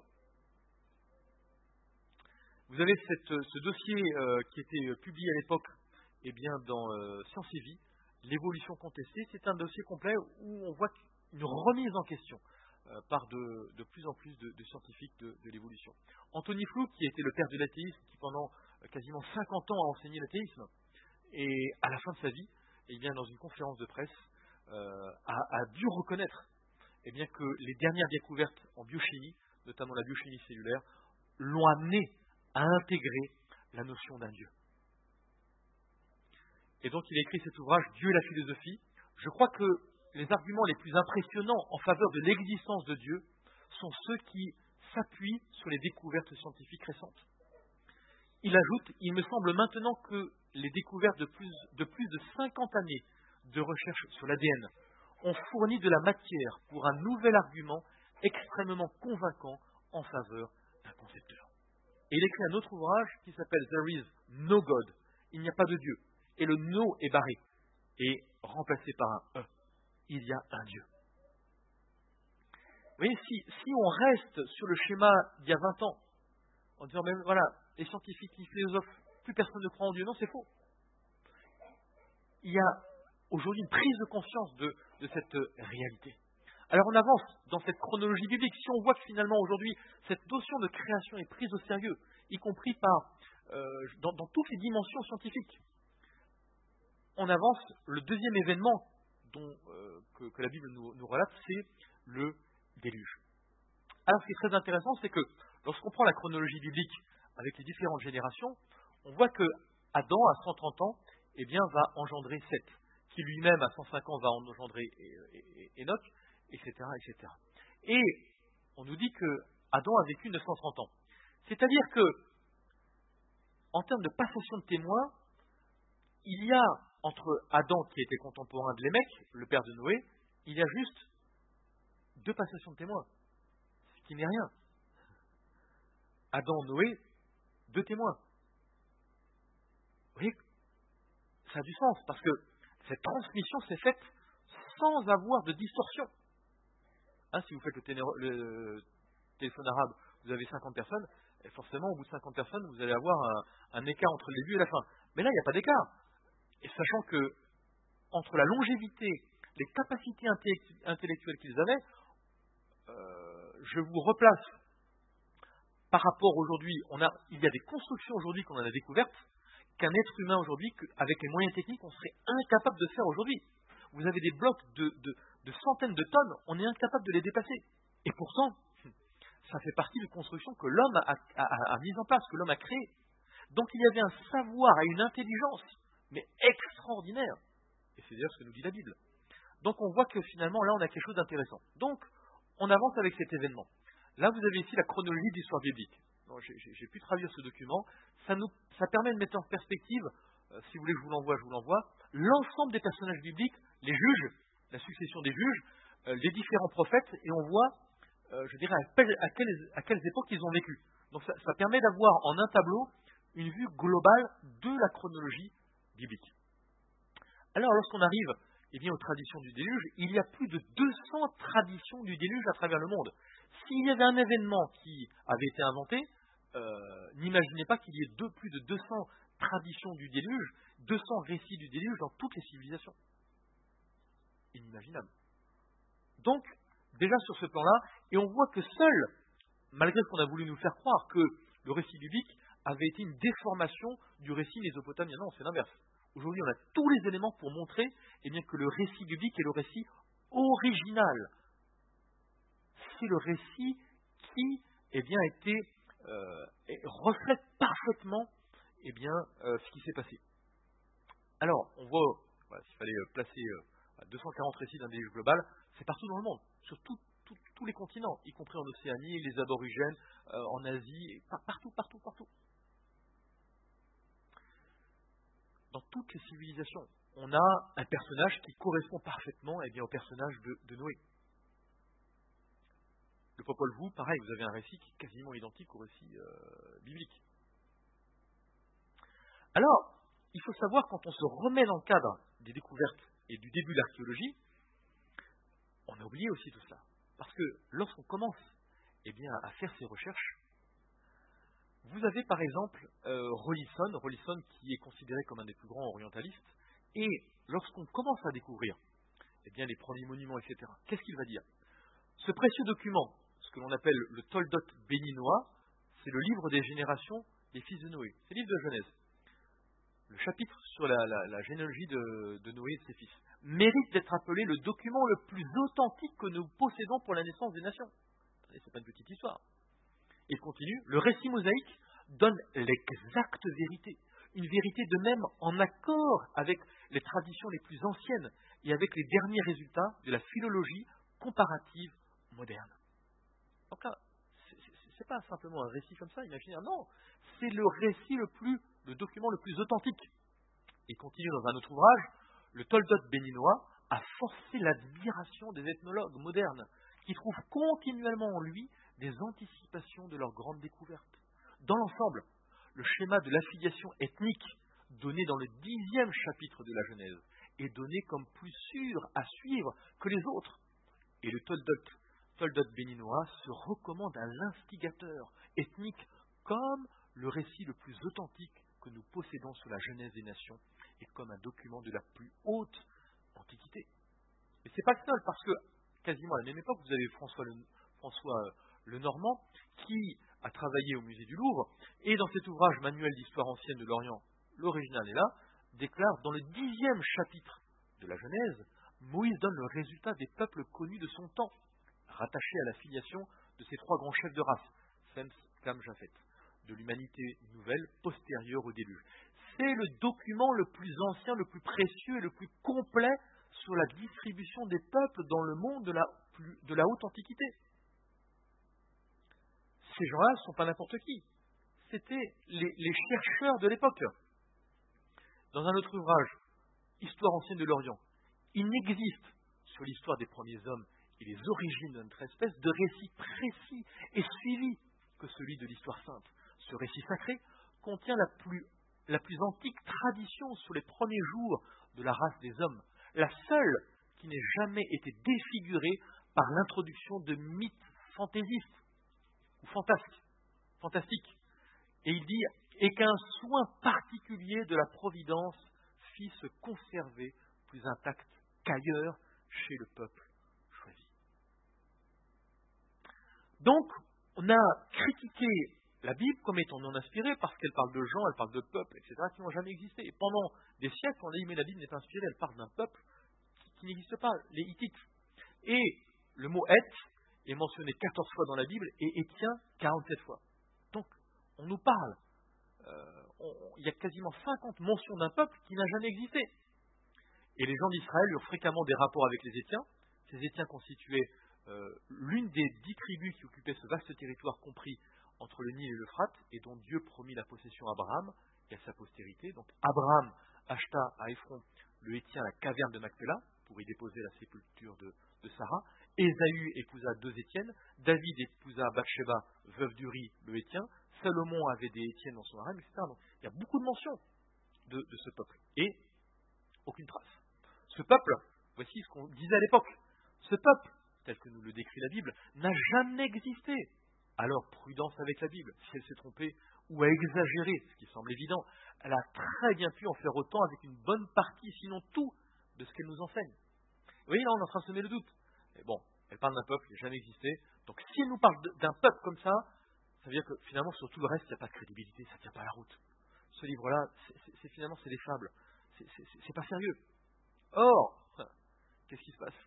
Vous avez cette, ce dossier euh, qui était publié à l'époque eh bien, dans euh, Science et Vie, l'évolution contestée. C'est un dossier complet où on voit une remise en question euh, par de, de plus en plus de, de scientifiques de, de l'évolution. Anthony Flew, qui était le père de l'athéisme, qui pendant euh, quasiment cinquante ans a enseigné l'athéisme, et à la fin de sa vie, eh bien, dans une conférence de presse, euh, a, a dû reconnaître eh bien, que les dernières découvertes en biochimie, notamment la biochimie cellulaire, l'ont amené à intégrer la notion d'un Dieu. Et donc il a écrit cet ouvrage, Dieu et la philosophie. Je crois que les arguments les plus impressionnants en faveur de l'existence de Dieu sont ceux qui s'appuient sur les découvertes scientifiques récentes. Il ajoute, il me semble maintenant que les découvertes de plus de, plus de cinquante années de recherche sur l'A D N ont fourni de la matière pour un nouvel argument extrêmement convaincant en faveur d'un concepteur. Et il écrit un autre ouvrage qui s'appelle There is no God. Il n'y a pas de Dieu. Et le no est barré et remplacé par un E. Il y a un Dieu. Vous voyez, si, si on reste sur le schéma d'il y a vingt ans, en disant, même voilà, les scientifiques, les philosophes, plus personne ne croit en Dieu, non, c'est faux. Il y a aujourd'hui une prise de conscience de, de cette réalité. Alors on avance dans cette chronologie biblique. Si on voit que finalement aujourd'hui, cette notion de création est prise au sérieux, y compris par, euh, dans, dans toutes les dimensions scientifiques, on avance, le deuxième événement dont, euh, que, que la Bible nous, nous relate, c'est le déluge. Alors ce qui est très intéressant, c'est que lorsqu'on prend la chronologie biblique avec les différentes générations, on voit que Adam, à cent trente ans, eh bien, va engendrer Seth, qui lui-même, à cent cinq ans, va engendrer Enoch, et cetera, et cetera. Et on nous dit que Adam a vécu neuf cent trente ans. C'est-à-dire que, en termes de passation de témoins, il y a entre Adam, qui était contemporain de Lémec, le père de Noé, il y a juste deux passations de témoins, ce qui n'est rien. Adam, Noé, deux témoins. Vous voyez, ça a du sens, parce que cette transmission s'est faite sans avoir de distorsion. Hein, si vous faites le, ténéro, le téléphone arabe, vous avez cinquante personnes, et forcément, au bout de cinquante personnes, vous allez avoir un, un écart entre le début et la fin. Mais là, il n'y a pas d'écart. Et sachant que, entre la longévité, les capacités intellectuelles qu'ils avaient, euh, je vous replace par rapport aujourd'hui, on a, il y a des constructions aujourd'hui qu'on a découvertes, qu'un être humain aujourd'hui, avec les moyens techniques, on serait incapable de faire aujourd'hui. Vous avez des blocs de, de, de centaines de tonnes, on est incapable de les dépasser. Et pourtant, ça fait partie de constructions que l'homme a, a, a, a mises en place, que l'homme a créées. Donc il y avait un savoir et une intelligence, mais extraordinaire. Et c'est d'ailleurs ce que nous dit la Bible. Donc on voit que finalement, là, on a quelque chose d'intéressant. Donc, on avance avec cet événement. Là, vous avez ici la chronologie de l'histoire biblique. J'ai pu traduire ce document. Ça, nous, ça permet de mettre en perspective, euh, si vous voulez que je vous l'envoie, je vous l'envoie, l'ensemble des personnages bibliques, les juges, la succession des juges, euh, les différents prophètes, et on voit, euh, je dirais, à, à, quelles, à quelles époques ils ont vécu. Donc ça, ça permet d'avoir en un tableau une vue globale de la chronologie biblique. Alors, lorsqu'on arrive eh bien, aux traditions du déluge, il y a plus de deux cents traditions du déluge à travers le monde. S'il y avait un événement qui avait été inventé, euh, n'imaginez pas qu'il y ait deux, plus de deux cents traditions du déluge, deux cents récits du déluge dans toutes les civilisations. Inimaginable. Donc, déjà sur ce plan-là, et on voit que seul, malgré ce qu'on a voulu nous faire croire, que le récit biblique avait été une déformation du récit mésopotamien. Non, c'est l'inverse. Aujourd'hui, on a tous les éléments pour montrer eh bien, que le récit biblique est le récit original. C'est le récit qui eh bien, été, euh, reflète parfaitement eh bien, euh, ce qui s'est passé. Alors, on voit, voilà, s'il fallait placer euh, deux cent quarante récits d'un déluge global, c'est partout dans le monde, sur tout, tout, tous les continents, y compris en Océanie, les aborigènes, euh, en Asie, partout, partout, partout. Dans toutes les civilisations, on a un personnage qui correspond parfaitement eh bien, au personnage de, de Noé. Le Popol Vuh, pareil, vous avez un récit qui est quasiment identique au récit euh, biblique. Alors, il faut savoir, quand on se remet dans le cadre des découvertes et du début de l'archéologie, on a oublié aussi tout cela. Parce que lorsqu'on commence eh bien, à faire ces recherches, vous avez par exemple euh, Rollinson, Rollinson qui est considéré comme un des plus grands orientalistes, et lorsqu'on commence à découvrir eh bien, les premiers monuments, et cetera, qu'est-ce qu'il va dire? Ce précieux document, ce que l'on appelle le Toldot béninois, c'est le livre des générations des fils de Noé. C'est le livre de Genèse. Le chapitre sur la, la, la généalogie de, de Noé et de ses fils mérite d'être appelé le document le plus authentique que nous possédons pour la naissance des nations. Ce n'est pas une petite histoire. Il continue, le récit mosaïque donne l'exacte vérité, une vérité de même en accord avec les traditions les plus anciennes et avec les derniers résultats de la philologie comparative moderne. Donc là, ce n'est pas simplement un récit comme ça, imaginez, non, c'est le récit le plus, le document le plus authentique. Il continue dans un autre ouvrage, le Toldot béninois a forcé l'admiration des ethnologues modernes qui trouvent continuellement en lui des anticipations de leurs grandes découvertes. Dans l'ensemble, le schéma de l'affiliation ethnique donné dans le dixième chapitre de la Genèse est donné comme plus sûr à suivre que les autres. Et le Toldot, Toldot béninois se recommande à l'instigateur ethnique comme le récit le plus authentique que nous possédons sur la Genèse des nations et comme un document de la plus haute antiquité. Et c'est pas le seul, parce que quasiment à la même époque, vous avez François, le, François Lenormand qui a travaillé au musée du Louvre et dans cet ouvrage Manuel d'histoire ancienne de l'Orient, l'original est là, déclare dans le dixième chapitre de la Genèse, Moïse donne le résultat des peuples connus de son temps, rattachés à la filiation de ces trois grands chefs de race, Sem, Cam, Japhet, de l'humanité nouvelle postérieure au déluge. C'est le document le plus ancien, le plus précieux et le plus complet sur la distribution des peuples dans le monde de la, plus, de la haute antiquité. Ces gens-là ne sont pas n'importe qui. C'était les, les chercheurs de l'époque. Dans un autre ouvrage, Histoire ancienne de l'Orient, il n'existe sur l'histoire des premiers hommes et les origines de notre espèce de récit précis et suivi que celui de l'histoire sainte. Ce récit sacré contient la plus, la plus antique tradition sur les premiers jours de la race des hommes, la seule qui n'ait jamais été défigurée par l'introduction de mythes fantaisistes ou fantasques, fantastiques. Et il dit et qu'un soin particulier de la Providence fit se conserver plus intact qu'ailleurs chez le peuple choisi. Donc, on a critiqué la Bible comme étant non inspirée parce qu'elle parle de gens, elle parle de peuples, et cetera, qui n'ont jamais existé. Et pendant des siècles, on a dit mais la Bible n'est pas inspirée, elle parle d'un peuple qui, qui n'existe pas, les Hittites. Et le mot Heth est mentionné quatorze fois dans la Bible et Héthien quarante-sept fois. Donc, on nous parle. Euh, on, il y a quasiment cinquante mentions d'un peuple qui n'a jamais existé. Et les gens d'Israël eurent fréquemment des rapports avec les Héthiens. Ces Héthiens constituaient euh, l'une des dix tribus qui occupaient ce vaste territoire compris entre le Nil et l'Euphrate, et dont Dieu promit la possession à Abraham et à sa postérité. Donc Abraham acheta à Éphron le Héthien la caverne de Macpéla pour y déposer la sépulture de, de Sarah. Ésaü épousa deux Étiennes, David épousa Bathsheba, veuve d'Uri, le Héthien, Salomon avait des Étiennes dans son harem, et cetera. Donc il y a beaucoup de mentions de, de ce peuple, et aucune trace. Ce peuple, voici ce qu'on disait à l'époque, ce peuple, tel que nous le décrit la Bible, n'a jamais existé. Alors prudence avec la Bible, si elle s'est trompée ou a exagéré, ce qui semble évident, elle a très bien pu en faire autant avec une bonne partie, sinon tout, de ce qu'elle nous enseigne. Vous voyez, là on est en train de semer le doute. Mais bon, elle parle d'un peuple qui n'a jamais existé, donc si elle nous parle d'un peuple comme ça, ça veut dire que finalement sur tout le reste, il n'y a pas de crédibilité, ça ne tient pas la route. Ce livre-là, c'est finalement c'est des fables, c'est pas sérieux. Or, qu'est-ce qui se passe?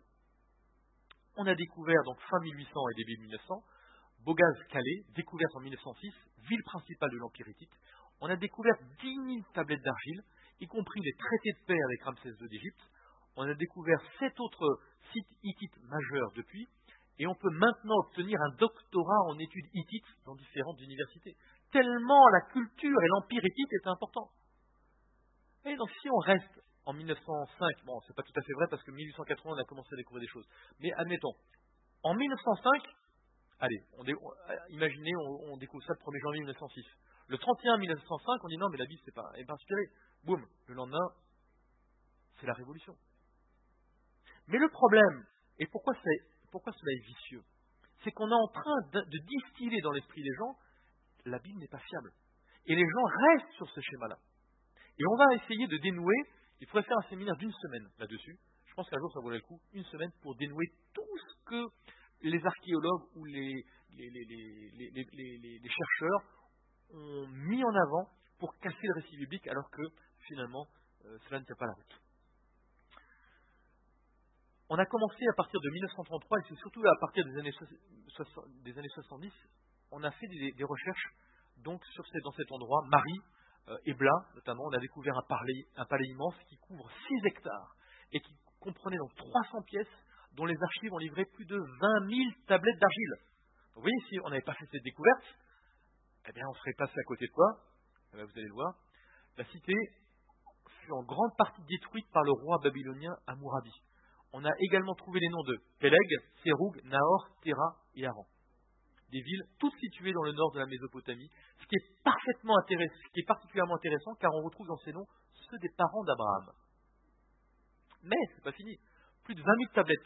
On a découvert, donc fin mille huit cents et début mille neuf cents, Bogaz-Calais, découverte en mille neuf cent six, ville principale de l'Empire hittite. On a découvert dix mille tablettes d'argile, y compris les traités de paix avec Ramsès deux d'Égypte. On a découvert sept autres sites hittites majeurs depuis, et on peut maintenant obtenir un doctorat en études hittites dans différentes universités. Tellement la culture et l'Empire hittite étaient importants. Et donc si on reste en mille neuf cent cinq, bon, c'est pas tout à fait vrai parce que mille huit cent quatre-vingts, on a commencé à découvrir des choses. Mais admettons, en mille neuf cent cinq, allez, on dé, on, imaginez, on, on découvre ça le premier janvier mille neuf cent six. Le trente et un mille neuf cent cinq, on dit non, mais la Bible, c'est pas, elle n'est pas inspirée. Boum, le lendemain, c'est la Révolution. Mais le problème, et pourquoi, pourquoi cela est vicieux, c'est qu'on est en train de, de distiller dans l'esprit des gens, la Bible n'est pas fiable. Et les gens restent sur ce schéma-là. Et on va essayer de dénouer. Il faudrait faire un séminaire d'une semaine là-dessus. Je pense qu'un jour, ça vaudrait le coup, une semaine, pour dénouer tout ce que les archéologues ou les, les, les, les, les, les, les, les chercheurs ont mis en avant pour casser le récit biblique, alors que finalement, euh, cela ne tient pas la route. On a commencé à partir de mille neuf cent trente-trois, et c'est surtout à partir des années, des années soixante-dix, on a fait des, des recherches donc, sur ces, dans cet endroit, Marie euh, et Blas, notamment. On a découvert un palais, un palais immense qui couvre six hectares et qui comprenait donc trois cents pièces, dont les archives ont livré plus de vingt mille tablettes d'argile. Vous voyez, si on n'avait pas fait cette découverte, eh bien, on serait passé à côté de quoi? Eh bien, vous allez le voir. La cité fut en grande partie détruite par le roi babylonien Hammurabi. On a également trouvé les noms de Péleg, Séroug, Nahor, Téra et Haran. Des villes toutes situées dans le nord de la Mésopotamie, ce qui est parfaitement intéressant, ce qui est particulièrement intéressant, car on retrouve dans ces noms ceux des parents d'Abraham. Mais c'est pas fini. Plus de vingt mille tablettes.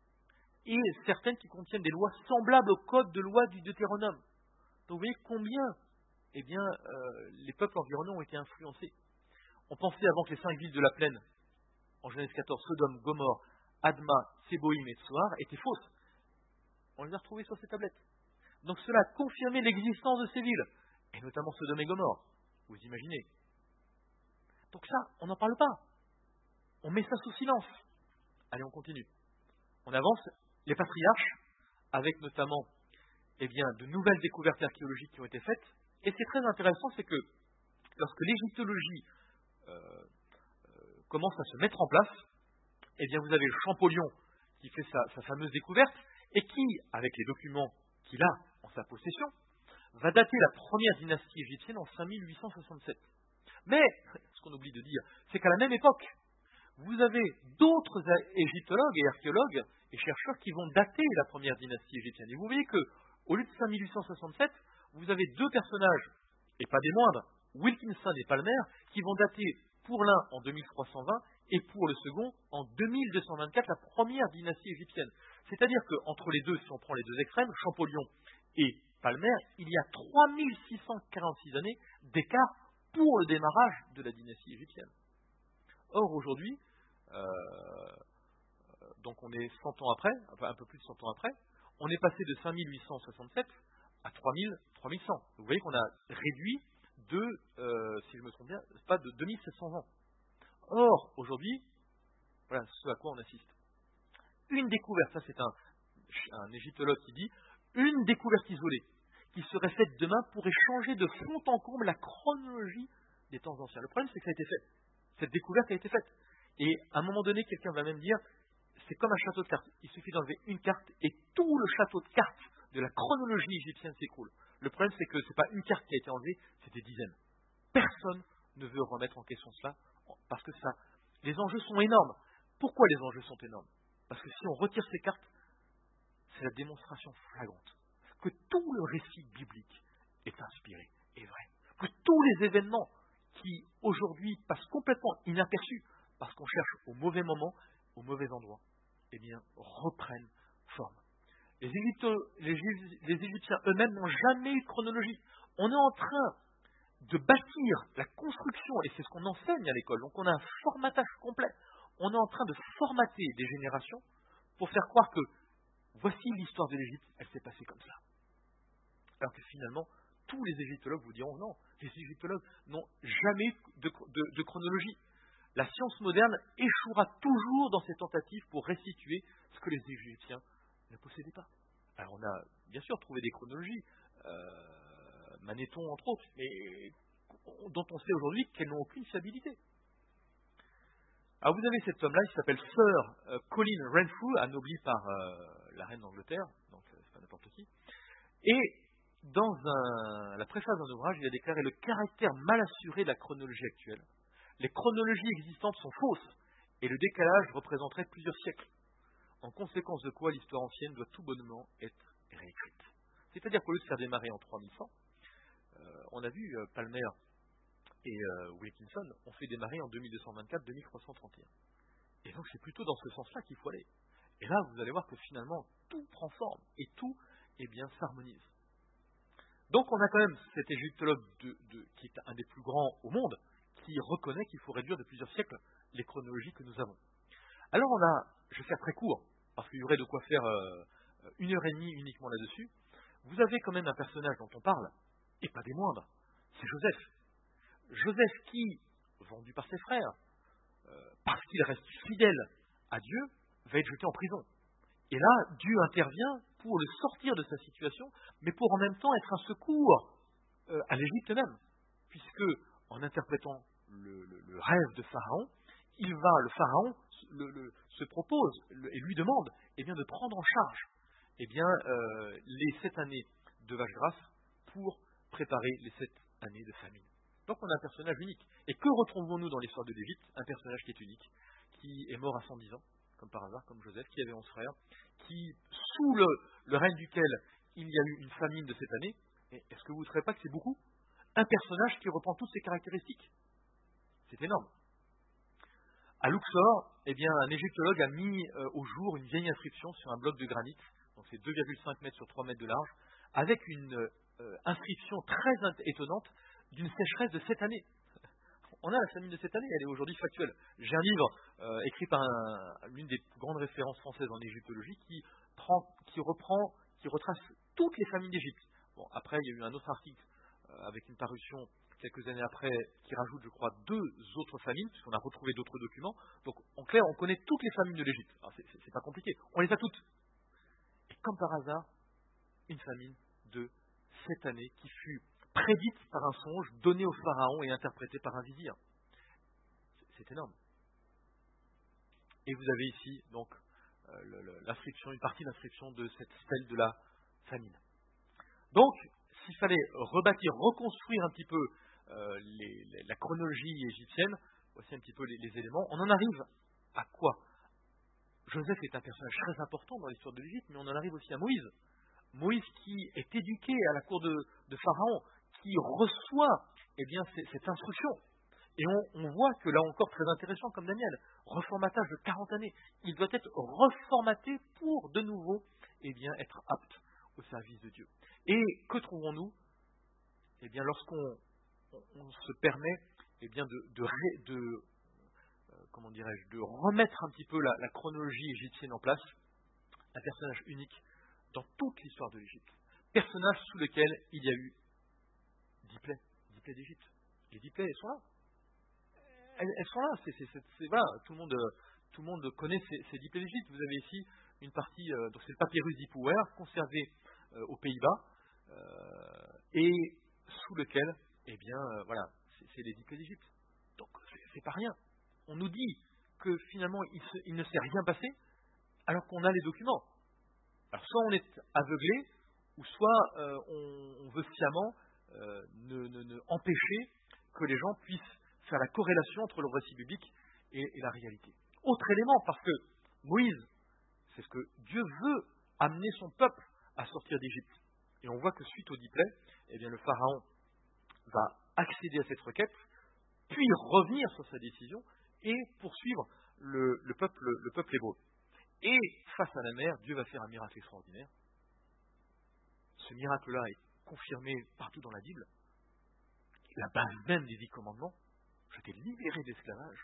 Et certaines qui contiennent des lois semblables au code de loi du Deutéronome. Donc vous voyez combien eh bien, euh, les peuples environnants ont été influencés. On pensait avant que les cinq villes de la plaine, en Genèse quatorze, Sodome, Gomorre, Adma, Séboïm et Tsoar, étaient fausses. On les a retrouvées sur ces tablettes. Donc cela a confirmé l'existence de ces villes, et notamment Sodome et Gomorre. Vous imaginez. Donc ça, on n'en parle pas. On met ça sous silence. Allez, on continue. On avance. Les patriarches, avec notamment eh bien, de nouvelles découvertes archéologiques qui ont été faites. Et ce qui est très intéressant, c'est que lorsque l'égyptologie euh, euh, commence à se mettre en place, eh bien, vous avez Champollion qui fait sa, sa fameuse découverte et qui, avec les documents qu'il a en sa possession, va dater la première dynastie égyptienne en cinq mille huit cent soixante-sept. Mais, ce qu'on oublie de dire, c'est qu'à la même époque, vous avez d'autres égyptologues et archéologues et chercheurs qui vont dater la première dynastie égyptienne. Et vous voyez que, au lieu de cinq mille huit cent soixante-sept, vous avez deux personnages, et pas des moindres, Wilkinson et Palmer, qui vont dater pour l'un en deux mille trois cent vingt et pour le second en deux mille deux cent vingt-quatre, la première dynastie égyptienne. C'est-à-dire qu'entre les deux, si on prend les deux extrêmes, Champollion et Palmer, il y a trois mille six cent quarante-six années d'écart pour le démarrage de la dynastie égyptienne. Or, aujourd'hui, euh, donc on est cent ans après, enfin un peu plus de cent ans après, on est passé de cinq mille huit cent soixante-sept à trois mille, trois mille cent. Vous voyez qu'on a réduit de, euh, si je me trompe bien, pas de deux mille sept cents ans. Or, aujourd'hui, voilà ce à quoi on assiste. Une découverte, ça c'est un, un égyptologue qui dit, une découverte isolée qui serait faite demain pourrait changer de fond en comble la chronologie des temps anciens. Le problème, c'est que ça a été fait. Cette découverte a été faite. Et à un moment donné, quelqu'un va même dire, c'est comme un château de cartes. Il suffit d'enlever une carte et tout le château de cartes de la chronologie égyptienne s'écroule. Le problème, c'est que ce n'est pas une carte qui a été enlevée, c'est des dizaines. Personne ne veut remettre en question cela, parce que ça, les enjeux sont énormes. Pourquoi les enjeux sont énormes? Parce que si on retire ces cartes, c'est la démonstration flagrante que tout le récit biblique est inspiré, est vrai. Que tous les événements qui, aujourd'hui, passent complètement inaperçus, parce qu'on cherche au mauvais moment, au mauvais endroit, eh bien, reprennent forme. Les, Égypto- les, les Égyptiens eux-mêmes n'ont jamais eu de chronologie. On est en train de bâtir la construction, et c'est ce qu'on enseigne à l'école, donc on a un formatage complet. On est en train de formater des générations pour faire croire que voici l'histoire de l'Égypte, elle s'est passée comme ça. Alors que finalement, tous les égyptologues vous diront non, les égyptologues n'ont jamais eu de, de, de chronologie. La science moderne échouera toujours dans ses tentatives pour restituer ce que les Égyptiens ne possédaient pas. Alors on a bien sûr trouvé des chronologies, euh, Manéthon entre autres, mais dont on sait aujourd'hui qu'elles n'ont aucune fiabilité. Alors vous avez cet homme-là, il s'appelle Sir euh, Colin Renfrew, anobli par euh, la reine d'Angleterre, donc euh, c'est pas n'importe qui. Et dans un, la préface d'un ouvrage, il a déclaré le caractère mal assuré de la chronologie actuelle. Les chronologies existantes sont fausses, et le décalage représenterait plusieurs siècles. En conséquence de quoi l'histoire ancienne doit tout bonnement être réécrite. C'est-à-dire qu'au lieu de faire démarrer en trois mille cent, euh, on a vu euh, Palmer et euh, Wilkinson ont fait démarrer en deux mille deux cent vingt-quatre deux mille trois cent trente et un. Et donc c'est plutôt dans ce sens-là qu'il faut aller. Et là, vous allez voir que finalement, tout prend forme, et tout, eh bien, s'harmonise. Donc on a quand même cet égyptologue de, de, qui est un des plus grands au monde, qui reconnaît qu'il faut réduire de plusieurs siècles les chronologies que nous avons. Alors on a, je vais faire très court, parce qu'il y aurait de quoi faire euh, euh, une heure et demie uniquement là-dessus, vous avez quand même un personnage dont on parle, et pas des moindres, c'est Joseph. Joseph qui, vendu par ses frères, euh, parce qu'il reste fidèle à Dieu, va être jeté en prison. Et là, Dieu intervient pour le sortir de sa situation, mais pour en même temps être un secours euh, à l'Égypte même, puisque en interprétant le, le, le rêve de Pharaon, il va, le Pharaon le, le, se propose le, et lui demande eh bien, de prendre en charge eh bien, euh, les sept années de vache grasse pour préparer les sept années de famine. Donc on a un personnage unique. Et que retrouvons-nous dans l'histoire de l'Égypte? Un personnage qui est unique, qui est mort à cent dix ans, comme par hasard, comme Joseph, qui avait onze frères, qui, sous le, le règne duquel il y a eu une famine de cette année, et est-ce que vous ne trouvez pas que c'est beaucoup? Un personnage qui reprend toutes ses caractéristiques. C'est énorme. À Luxor, eh bien, un égyptologue a mis euh, au jour une vieille inscription sur un bloc de granit, donc c'est deux virgule cinq mètres sur trois mètres de large, avec une euh, inscription très étonnante d'une sécheresse de sept années. On a la famine de cette année, elle est aujourd'hui factuelle. J'ai un livre euh, écrit par un, l'une des grandes références françaises en égyptologie qui, prend, qui reprend, qui retrace toutes les famines d'Égypte. Bon, après, il y a eu un autre article euh, avec une parution quelques années après qui rajoute, je crois, deux autres famines, puisqu'on a retrouvé d'autres documents. Donc, en clair, on connaît toutes les famines de l'Égypte. Alors, c'est, c'est, c'est pas compliqué, on les a toutes. Et comme par hasard, une famine de cette année qui fut prédite par un songe, donné au pharaon et interprété par un vizir. C'est énorme. Et vous avez ici donc euh, le, le, l'inscription, une partie de l'inscription de cette stèle de la famine. Donc, s'il fallait rebâtir, reconstruire un petit peu euh, les, les, la chronologie égyptienne, voici un petit peu les, les éléments. On en arrive à quoi? Joseph est un personnage très important dans l'histoire de l'Égypte, mais on en arrive aussi à Moïse. Moïse qui est éduqué à la cour de, de Pharaon, qui reçoit eh bien, cette instruction. Et on, on voit que là encore, très intéressant comme Daniel, reformatage de quarante années. Il doit être reformaté pour de nouveau eh bien, être apte au service de Dieu. Et que trouvons-nous? Eh bien, lorsqu'on on, on se permet eh bien, de, de, de, euh, comment dirais-je, de remettre un petit peu la, la chronologie égyptienne en place, un personnage unique dans toute l'histoire de l'Égypte. Personnage sous lequel il y a eu dix plaies, dix plaies d'Égypte. Les dix plaies, elles sont là. Elles, elles sont là. C'est, c'est, c'est, c'est, voilà, tout le monde, tout le monde connaît ces, ces dix plaies d'Égypte. Vous avez ici une partie, euh, donc c'est le papyrus d'Ipuwer, conservé euh, aux Pays-Bas, euh, et sous lequel, eh bien, euh, voilà, c'est, c'est les dix plaies d'Égypte. Donc, c'est, c'est pas rien. On nous dit que finalement, il, se, il ne s'est rien passé, alors qu'on a les documents. Alors, soit on est aveuglé, ou soit euh, on, on veut sciemment euh, ne, ne, ne empêcher que les gens puissent faire la corrélation entre le récit biblique et, et la réalité. Autre élément, parce que Moïse, c'est ce que Dieu veut amener son peuple à sortir d'Égypte. Et on voit que suite au dix plaies, eh bien, le Pharaon va accéder à cette requête, puis revenir sur sa décision et poursuivre le, le, peuple, le peuple hébreu. Et face à la mer, Dieu va faire un miracle extraordinaire. Ce miracle-là est confirmé partout dans la Bible. La base même des dix commandements, j'étais libéré d'esclavage.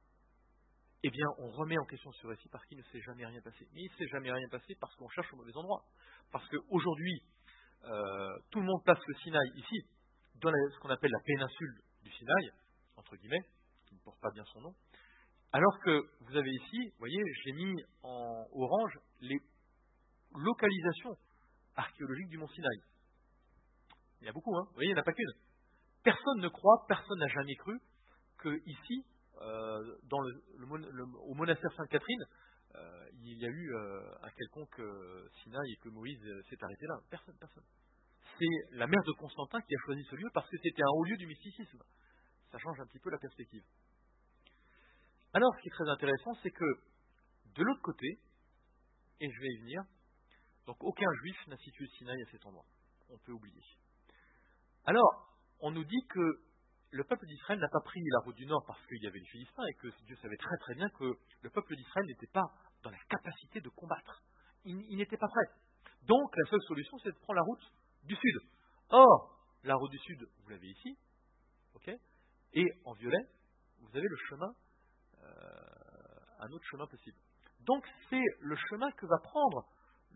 Eh bien, on remet en question ce récit parce qu'il ne s'est jamais rien passé. Mais il ne s'est jamais rien passé parce qu'on cherche au mauvais endroit. Parce qu'aujourd'hui, euh, tout le monde place le Sinaï ici, dans la, ce qu'on appelle la péninsule du Sinaï, entre guillemets, qui ne porte pas bien son nom. Alors que vous avez ici, vous voyez, j'ai mis en orange les localisations archéologiques du mont Sinaï. Il y a beaucoup, hein. Vous voyez, il n'y en a pas qu'une. Personne ne croit, personne n'a jamais cru que ici, euh, dans le, le, le, au monastère Sainte-Catherine, euh, il y a eu euh, un quelconque euh, Sinaï et que Moïse euh, s'est arrêté là. Personne, personne. C'est la mère de Constantin qui a choisi ce lieu parce que c'était un haut lieu du mysticisme. Ça change un petit peu la perspective. Alors, ce qui est très intéressant, c'est que de l'autre côté, et je vais y venir, donc aucun juif n'a situé Sinaï à cet endroit. On peut oublier. Alors, on nous dit que le peuple d'Israël n'a pas pris la route du nord parce qu'il y avait les Philistins et que Dieu savait très très bien que le peuple d'Israël n'était pas dans la capacité de combattre. Il, il n'était pas prêt. Donc, la seule solution, c'est de prendre la route du sud. Or, la route du sud, vous l'avez ici, ok, et en violet, vous avez le chemin, euh, un autre chemin possible. Donc, c'est le chemin que va prendre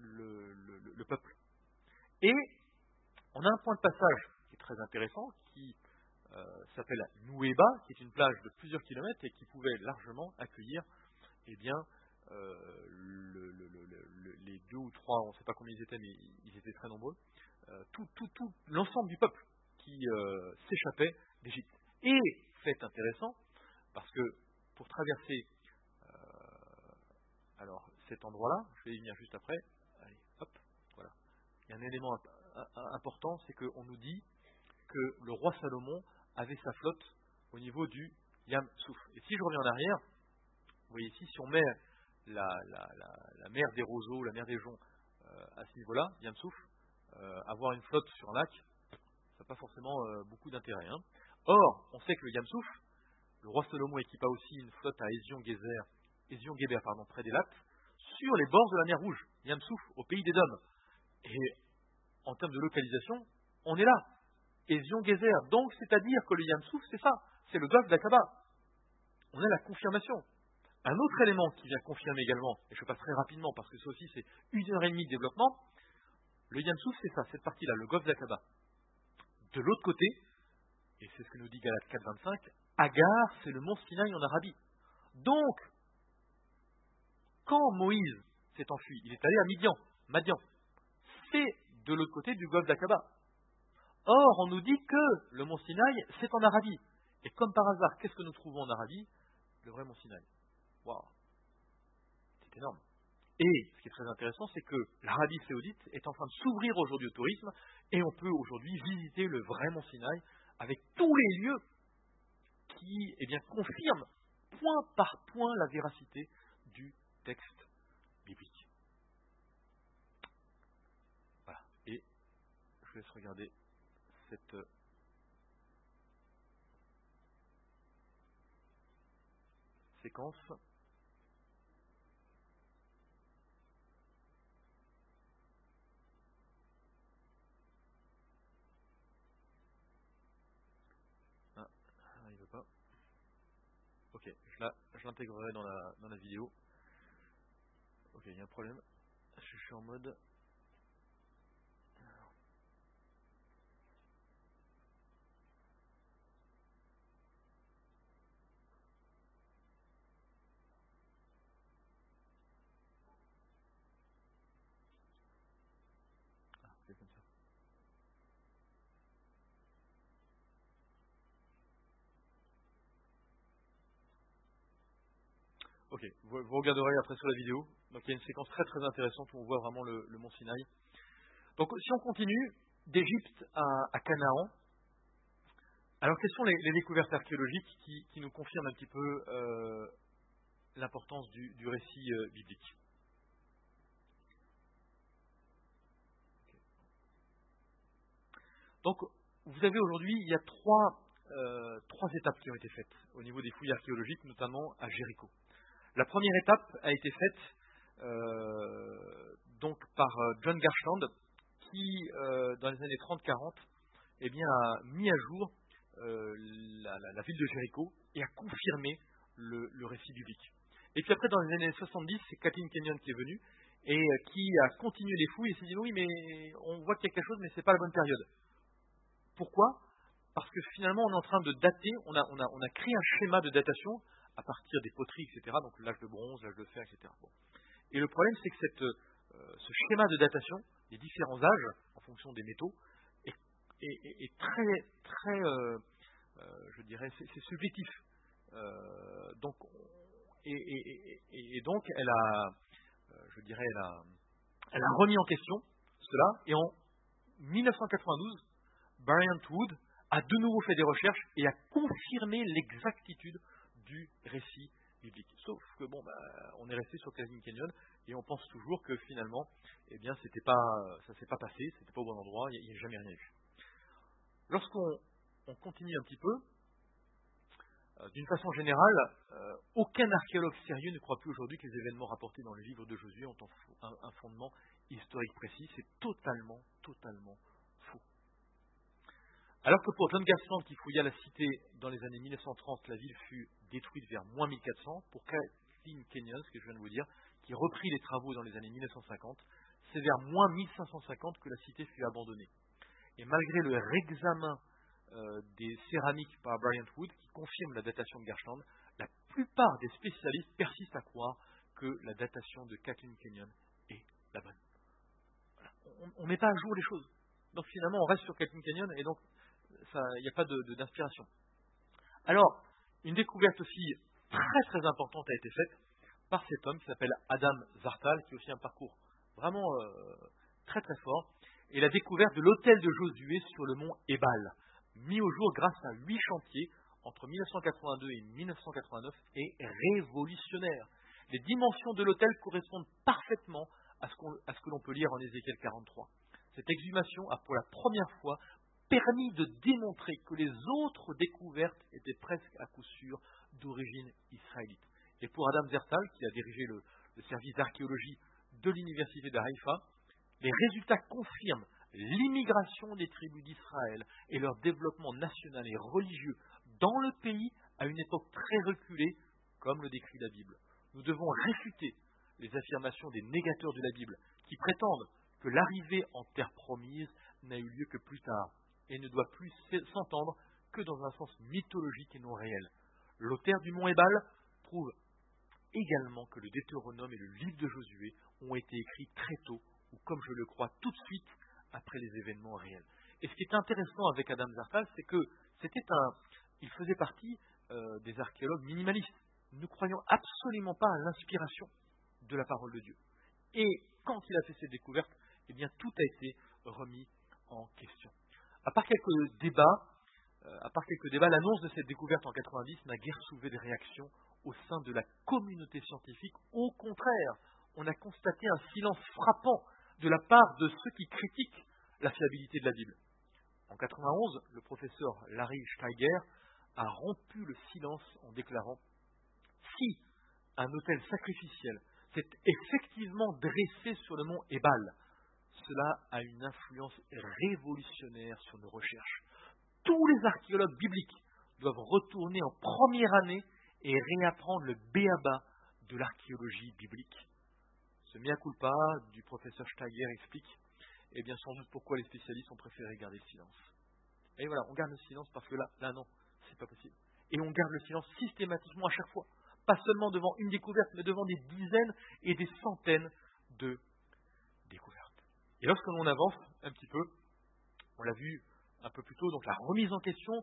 le, le, le peuple. Et on a un point de passage qui est très intéressant, qui euh, s'appelle Nueba, qui est une plage de plusieurs kilomètres et qui pouvait largement accueillir eh bien, euh, le, le, le, le, les deux ou trois, on ne sait pas combien ils étaient, mais ils étaient très nombreux, euh, tout, tout, tout l'ensemble du peuple qui euh, s'échappait d'Égypte. Et fait intéressant, parce que pour traverser euh, alors cet endroit-là, je vais y venir juste après, allez, hop, voilà. Il y a un élément important, c'est qu'on nous dit que le roi Salomon avait sa flotte au niveau du Yam Souf. Et si je reviens en arrière, vous voyez ici, si on met la, la, la, la mer des roseaux, la mer des joncs euh, à ce niveau-là, Yam Souf, euh, avoir une flotte sur un lac, ça n'a pas forcément euh, beaucoup d'intérêt. Hein. Or, on sait que le Yam Souf, le roi Salomon équipa aussi une flotte à Ezion-Géber, Ezion-Géber, pardon, près d'Élat, sur les bords de la mer Rouge, Yam Souf, au pays d'Édom. Et en termes de localisation, on est là, Ezion-Géber. Donc, c'est-à-dire que le Yam Souf, c'est ça, c'est le golfe d'Aqaba. On a la confirmation. Un autre élément qui vient confirmer également, et je passe très rapidement parce que ça aussi c'est une heure et demie de développement, le Yam Souf, c'est ça, cette partie-là, le golfe d'Aqaba. De l'autre côté, et c'est ce que nous dit Galates quatre vingt-cinq, Agar, c'est le mont Sinaï en Arabie. Donc, quand Moïse s'est enfui, il est allé à Midian, Madian. C'est de l'autre côté du golfe d'Aqaba. Or, on nous dit que le mont Sinaï, c'est en Arabie. Et comme par hasard, qu'est-ce que nous trouvons en Arabie? Le vrai mont Sinaï. Waouh, c'est énorme. Et ce qui est très intéressant, c'est que l'Arabie saoudite est en train de s'ouvrir aujourd'hui au tourisme, et on peut aujourd'hui visiter le vrai mont Sinaï avec tous les lieux qui eh bien, confirment point par point la véracité du texte biblique. Voilà. Et je vous laisse regarder cette séquence. Ah, il veut pas. Ok, je, la, je l'intégrerai dans la, dans la vidéo. Ok, il y a un problème. Je suis en mode... Ah, c'est comme ça. Ok, vous, vous regarderez après sur la vidéo. Donc il y a une séquence très très intéressante où on voit vraiment le, le mont Sinaï. Donc si on continue, d'Égypte à, à Canaan, alors quelles sont les, les découvertes archéologiques qui, qui nous confirment un petit peu euh, l'importance du, du récit euh, biblique? Donc vous avez aujourd'hui, il y a trois, euh, trois étapes qui ont été faites au niveau des fouilles archéologiques, notamment à Jéricho. La première étape a été faite euh, donc par John Garshland, qui, euh, dans les années trente quarante, eh bien, a mis à jour euh, la, la, la ville de Jéricho et a confirmé le, le récit biblique. Et puis après, dans les années soixante-dix, c'est Kathleen Kenyon qui est venue et euh, qui a continué les fouilles et s'est dit oui, mais on voit qu'il y a quelque chose, mais ce n'est pas la bonne période. Pourquoi? Parce que finalement, on est en train de dater, on a, on a, on a créé un schéma de datation à partir des poteries, et cetera, donc l'âge de bronze, l'âge de fer, et cetera. Bon. Et le problème, c'est que cette, euh, ce schéma de datation, les différents âges, en fonction des métaux, est, est, est, est très, très, euh, euh, je dirais, c'est, c'est subjectif. Euh, donc, et, et, et, et donc, elle a, euh, je dirais, elle a, elle a remis en question cela, et en mille neuf cent quatre-vingt-douze, Bryant Wood a de nouveau fait des recherches et a confirmé l'exactitude du récit biblique. Sauf que bon, bah, on est resté sur Kathleen Kenyon et on pense toujours que finalement, eh bien, c'était pas, ça s'est pas passé, c'était pas au bon endroit, il n'y a, a jamais rien eu. Lorsqu'on on continue un petit peu, euh, d'une façon générale, euh, aucun archéologue sérieux ne croit plus aujourd'hui que les événements rapportés dans le livre de Josué ont un, un fondement historique précis. C'est totalement, totalement faux. Alors que pour John Garshland, qui fouilla la cité dans les années mille neuf cent trente, la ville fut détruite vers moins mille quatre cents, pour Kathleen Kenyon, ce que je viens de vous dire, qui reprit les travaux dans les années mille neuf cent cinquante, c'est vers moins mille cinq cent cinquante que la cité fut abandonnée. Et malgré le réexamen euh, des céramiques par Bryant Wood, qui confirme la datation de Gershland, la plupart des spécialistes persistent à croire que la datation de Kathleen Kenyon est la bonne. Voilà. On ne met pas à jour les choses. Donc finalement, on reste sur Kathleen Kenyon et donc il n'y a pas de, de, d'inspiration. Alors, une découverte aussi très très importante a été faite par cet homme qui s'appelle Adam Zartal, qui a aussi un parcours vraiment euh, très très fort, et la découverte de l'autel de Josué sur le mont Ébal, mis au jour grâce à huit chantiers entre mille neuf cent quatre-vingt-deux et mille neuf cent quatre-vingt-neuf, est révolutionnaire. Les dimensions de l'autel correspondent parfaitement à ce, qu'on, à ce que l'on peut lire en Ézéchiel quarante-trois. Cette exhumation a pour la première fois permis de démontrer que les autres découvertes étaient presque à coup sûr d'origine israélite. Et pour Adam Zertal, qui a dirigé le, le service d'archéologie de l'université de Haïfa, les résultats confirment l'immigration des tribus d'Israël et leur développement national et religieux dans le pays à une époque très reculée, comme le décrit la Bible. Nous devons réfuter les affirmations des négateurs de la Bible, qui prétendent que l'arrivée en terre promise n'a eu lieu que plus tard, et ne doit plus s'entendre que dans un sens mythologique et non réel. L'autel du mont Ébal prouve également que le Deutéronome et le livre de Josué ont été écrits très tôt, ou comme je le crois, tout de suite après les événements réels. Et ce qui est intéressant avec Adam Zartal, c'est que c'était un, il faisait partie euh, des archéologues minimalistes. Nous ne croyons absolument pas à l'inspiration de la parole de Dieu. Et quand il a fait cette découverte, eh bien tout a été remis en question. À part quelques débats, euh, à part quelques débats, l'annonce de cette découverte en quatre-vingt-dix n'a guère soulevé de réactions au sein de la communauté scientifique. Au contraire, on a constaté un silence frappant de la part de ceux qui critiquent la fiabilité de la Bible. En quatre-vingt-onze, le professeur Larry Steiger a rompu le silence en déclarant « Si un autel sacrificiel s'est effectivement dressé sur le mont Ébal, cela a une influence révolutionnaire sur nos recherches. Tous les archéologues bibliques doivent retourner en première année et réapprendre le béaba de l'archéologie biblique. » Ce mea culpa du professeur Steiger explique, eh bien sans doute pourquoi les spécialistes ont préféré garder le silence. Et voilà, on garde le silence parce que là, là non, c'est pas possible. Et on garde le silence systématiquement à chaque fois. Pas seulement devant une découverte, mais devant des dizaines et des centaines de découvertes. Et lorsque l'on avance un petit peu, on l'a vu un peu plus tôt, donc la remise en question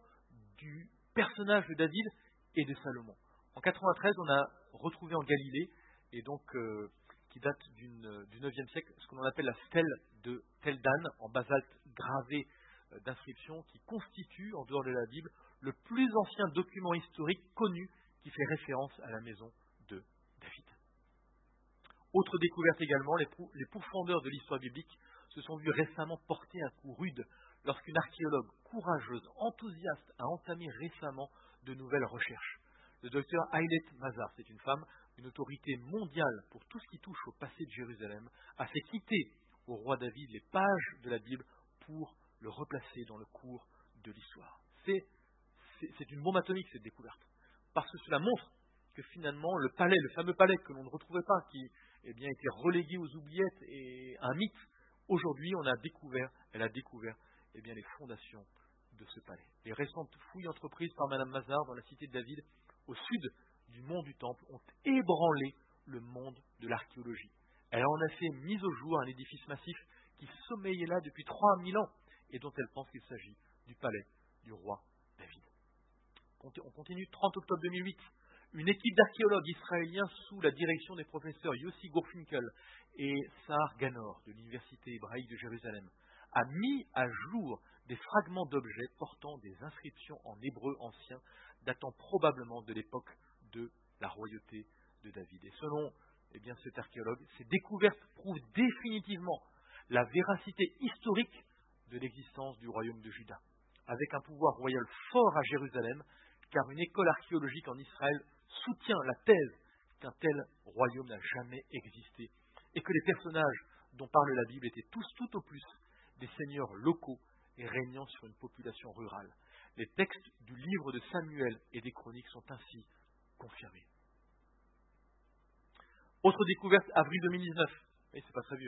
du personnage de David et de Salomon. En quatre-vingt-treize, on a retrouvé en Galilée, et donc euh, qui date d'une, du neuvième siècle, ce que l'on appelle la stèle de Tel Dan, en basalte gravé euh, d'inscriptions, qui constitue, en dehors de la Bible, le plus ancien document historique connu qui fait référence à la maison de David. Autre découverte également, les, pou- les pourfendeurs de l'histoire biblique se sont vus récemment porter un coup rude lorsqu'une archéologue courageuse, enthousiaste, a entamé récemment de nouvelles recherches. Le docteur Ailet Mazar, c'est une femme, une autorité mondiale pour tout ce qui touche au passé de Jérusalem, a fait quitter au roi David les pages de la Bible pour le replacer dans le cours de l'histoire. C'est, c'est, c'est une bombe atomique, cette découverte. Parce que cela montre que finalement, le palais, le fameux palais que l'on ne retrouvait pas, qui eh bien, était relégué aux oubliettes et un mythe, aujourd'hui, on a découvert, elle a découvert eh bien, les fondations de ce palais. Les récentes fouilles entreprises par Madame Mazar dans la cité de David, au sud du mont du Temple, ont ébranlé le monde de l'archéologie. Elle a en effet mis au jour un édifice massif qui sommeillait là depuis trois mille ans et dont elle pense qu'il s'agit du palais du roi David. On continue, trente octobre deux mille huit. Une équipe d'archéologues israéliens sous la direction des professeurs Yossi Gorfinkel et Sahar Ganor de l'Université hébraïque de Jérusalem a mis à jour des fragments d'objets portant des inscriptions en hébreu ancien datant probablement de l'époque de la royauté de David. Et selon eh bien, cet archéologue, ces découvertes prouvent définitivement la véracité historique de l'existence du royaume de Juda, avec un pouvoir royal fort à Jérusalem, car une école archéologique en Israël soutient la thèse qu'un tel royaume n'a jamais existé, et que les personnages dont parle la Bible étaient tous tout au plus des seigneurs locaux et régnant sur une population rurale. Les textes du livre de Samuel et des chroniques sont ainsi confirmés. Autre découverte, avril deux mille dix-neuf. Et c'est pas très vieux, hein.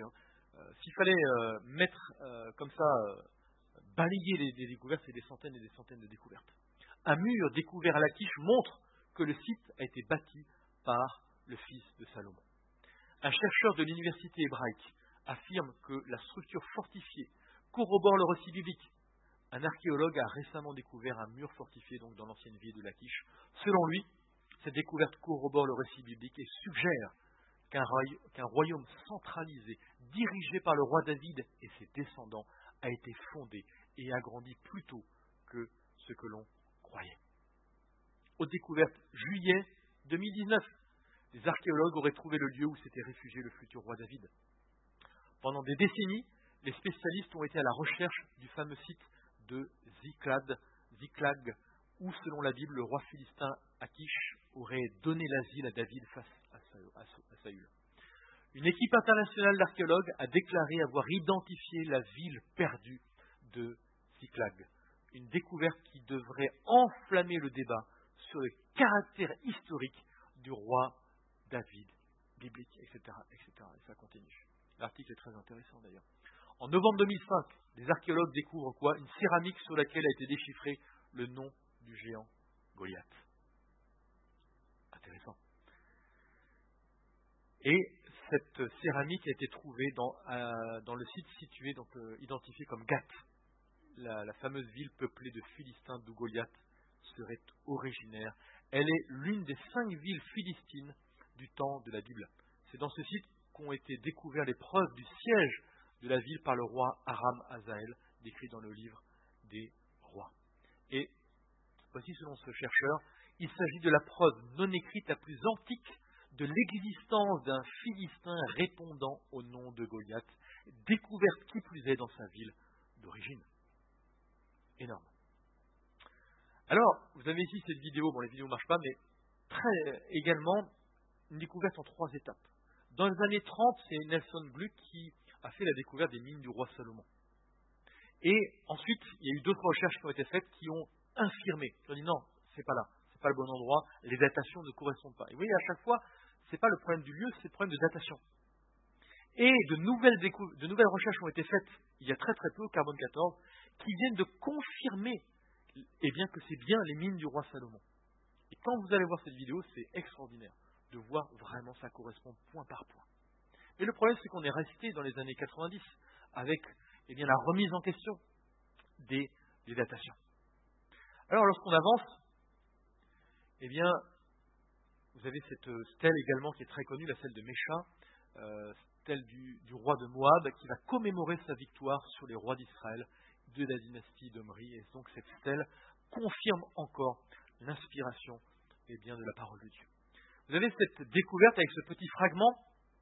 Euh, S'il fallait euh, mettre euh, comme ça, euh, balayer les, les découvertes, c'est des centaines et des centaines de découvertes. Un mur découvert à Lachish montre que le site a été bâti par le fils de Salomon. Un chercheur de l'université hébraïque affirme que la structure fortifiée corrobore le récit biblique. Un archéologue a récemment découvert un mur fortifié donc dans l'ancienne ville de Lachish. Selon lui, cette découverte corrobore le récit biblique et suggère qu'un roy- qu'un royaume centralisé, dirigé par le roi David et ses descendants, a été fondé et agrandi plus tôt que ce que l'on croyait. Aux découvertes juillet deux mille dix-neuf, les archéologues auraient trouvé le lieu où s'était réfugié le futur roi David. Pendant des décennies, les spécialistes ont été à la recherche du fameux site de Ziklag, Ziklag, où, selon la Bible, le roi philistin Achish aurait donné l'asile à David face à Saül. Une équipe internationale d'archéologues a déclaré avoir identifié la ville perdue de Ziklag. Une découverte qui devrait enflammer le débat sur le caractère historique du roi David, biblique, et cetera, et cetera. Et ça continue. L'article est très intéressant d'ailleurs. En novembre deux mille cinq, des archéologues découvrent quoi? Une céramique sur laquelle a été déchiffré le nom du géant Goliath. Intéressant. Et cette céramique a été trouvée dans, euh, dans le site situé, donc, euh, identifié comme Gath, la, la fameuse ville peuplée de Philistins d'où Goliath serait originaire. Elle est l'une des cinq villes philistines du temps de la Bible. C'est dans ce site qu'ont été découvertes les preuves du siège de la ville par le roi Aram Hazaël, décrit dans le livre des rois. Et voici, selon ce chercheur, il s'agit de la preuve non écrite la plus antique de l'existence d'un Philistin répondant au nom de Goliath, découverte qui plus est dans sa ville d'origine. Énorme. Alors, vous avez ici cette vidéo, bon les vidéos ne marchent pas, mais très également une découverte en trois étapes. Dans les années trente, c'est Nelson Gluck qui a fait la découverte des mines du roi Salomon. Et ensuite, il y a eu d'autres recherches qui ont été faites qui ont infirmé. Ils ont dit non, c'est pas là, c'est pas le bon endroit, les datations ne correspondent pas. Et vous voyez, à chaque fois, c'est pas le problème du lieu, c'est le problème de datation. Et de nouvelles, décou- de nouvelles recherches ont été faites, il y a très très peu, au carbone quatorze, qui viennent de confirmer eh bien, que c'est bien les mines du roi Salomon. Et quand vous allez voir cette vidéo, c'est extraordinaire de voir vraiment ça correspond point par point. Mais le problème, c'est qu'on est resté dans les années quatre-vingt-dix avec eh bien, la remise en question des, des datations. Alors, lorsqu'on avance, eh bien, vous avez cette stèle également qui est très connue, la stèle de Mécha, euh, stèle du, du roi de Moab, qui va commémorer sa victoire sur les rois d'Israël de la dynastie d'Omri. Et donc cette stèle confirme encore l'inspiration eh bien, de la parole de Dieu. Vous avez cette découverte avec ce petit fragment.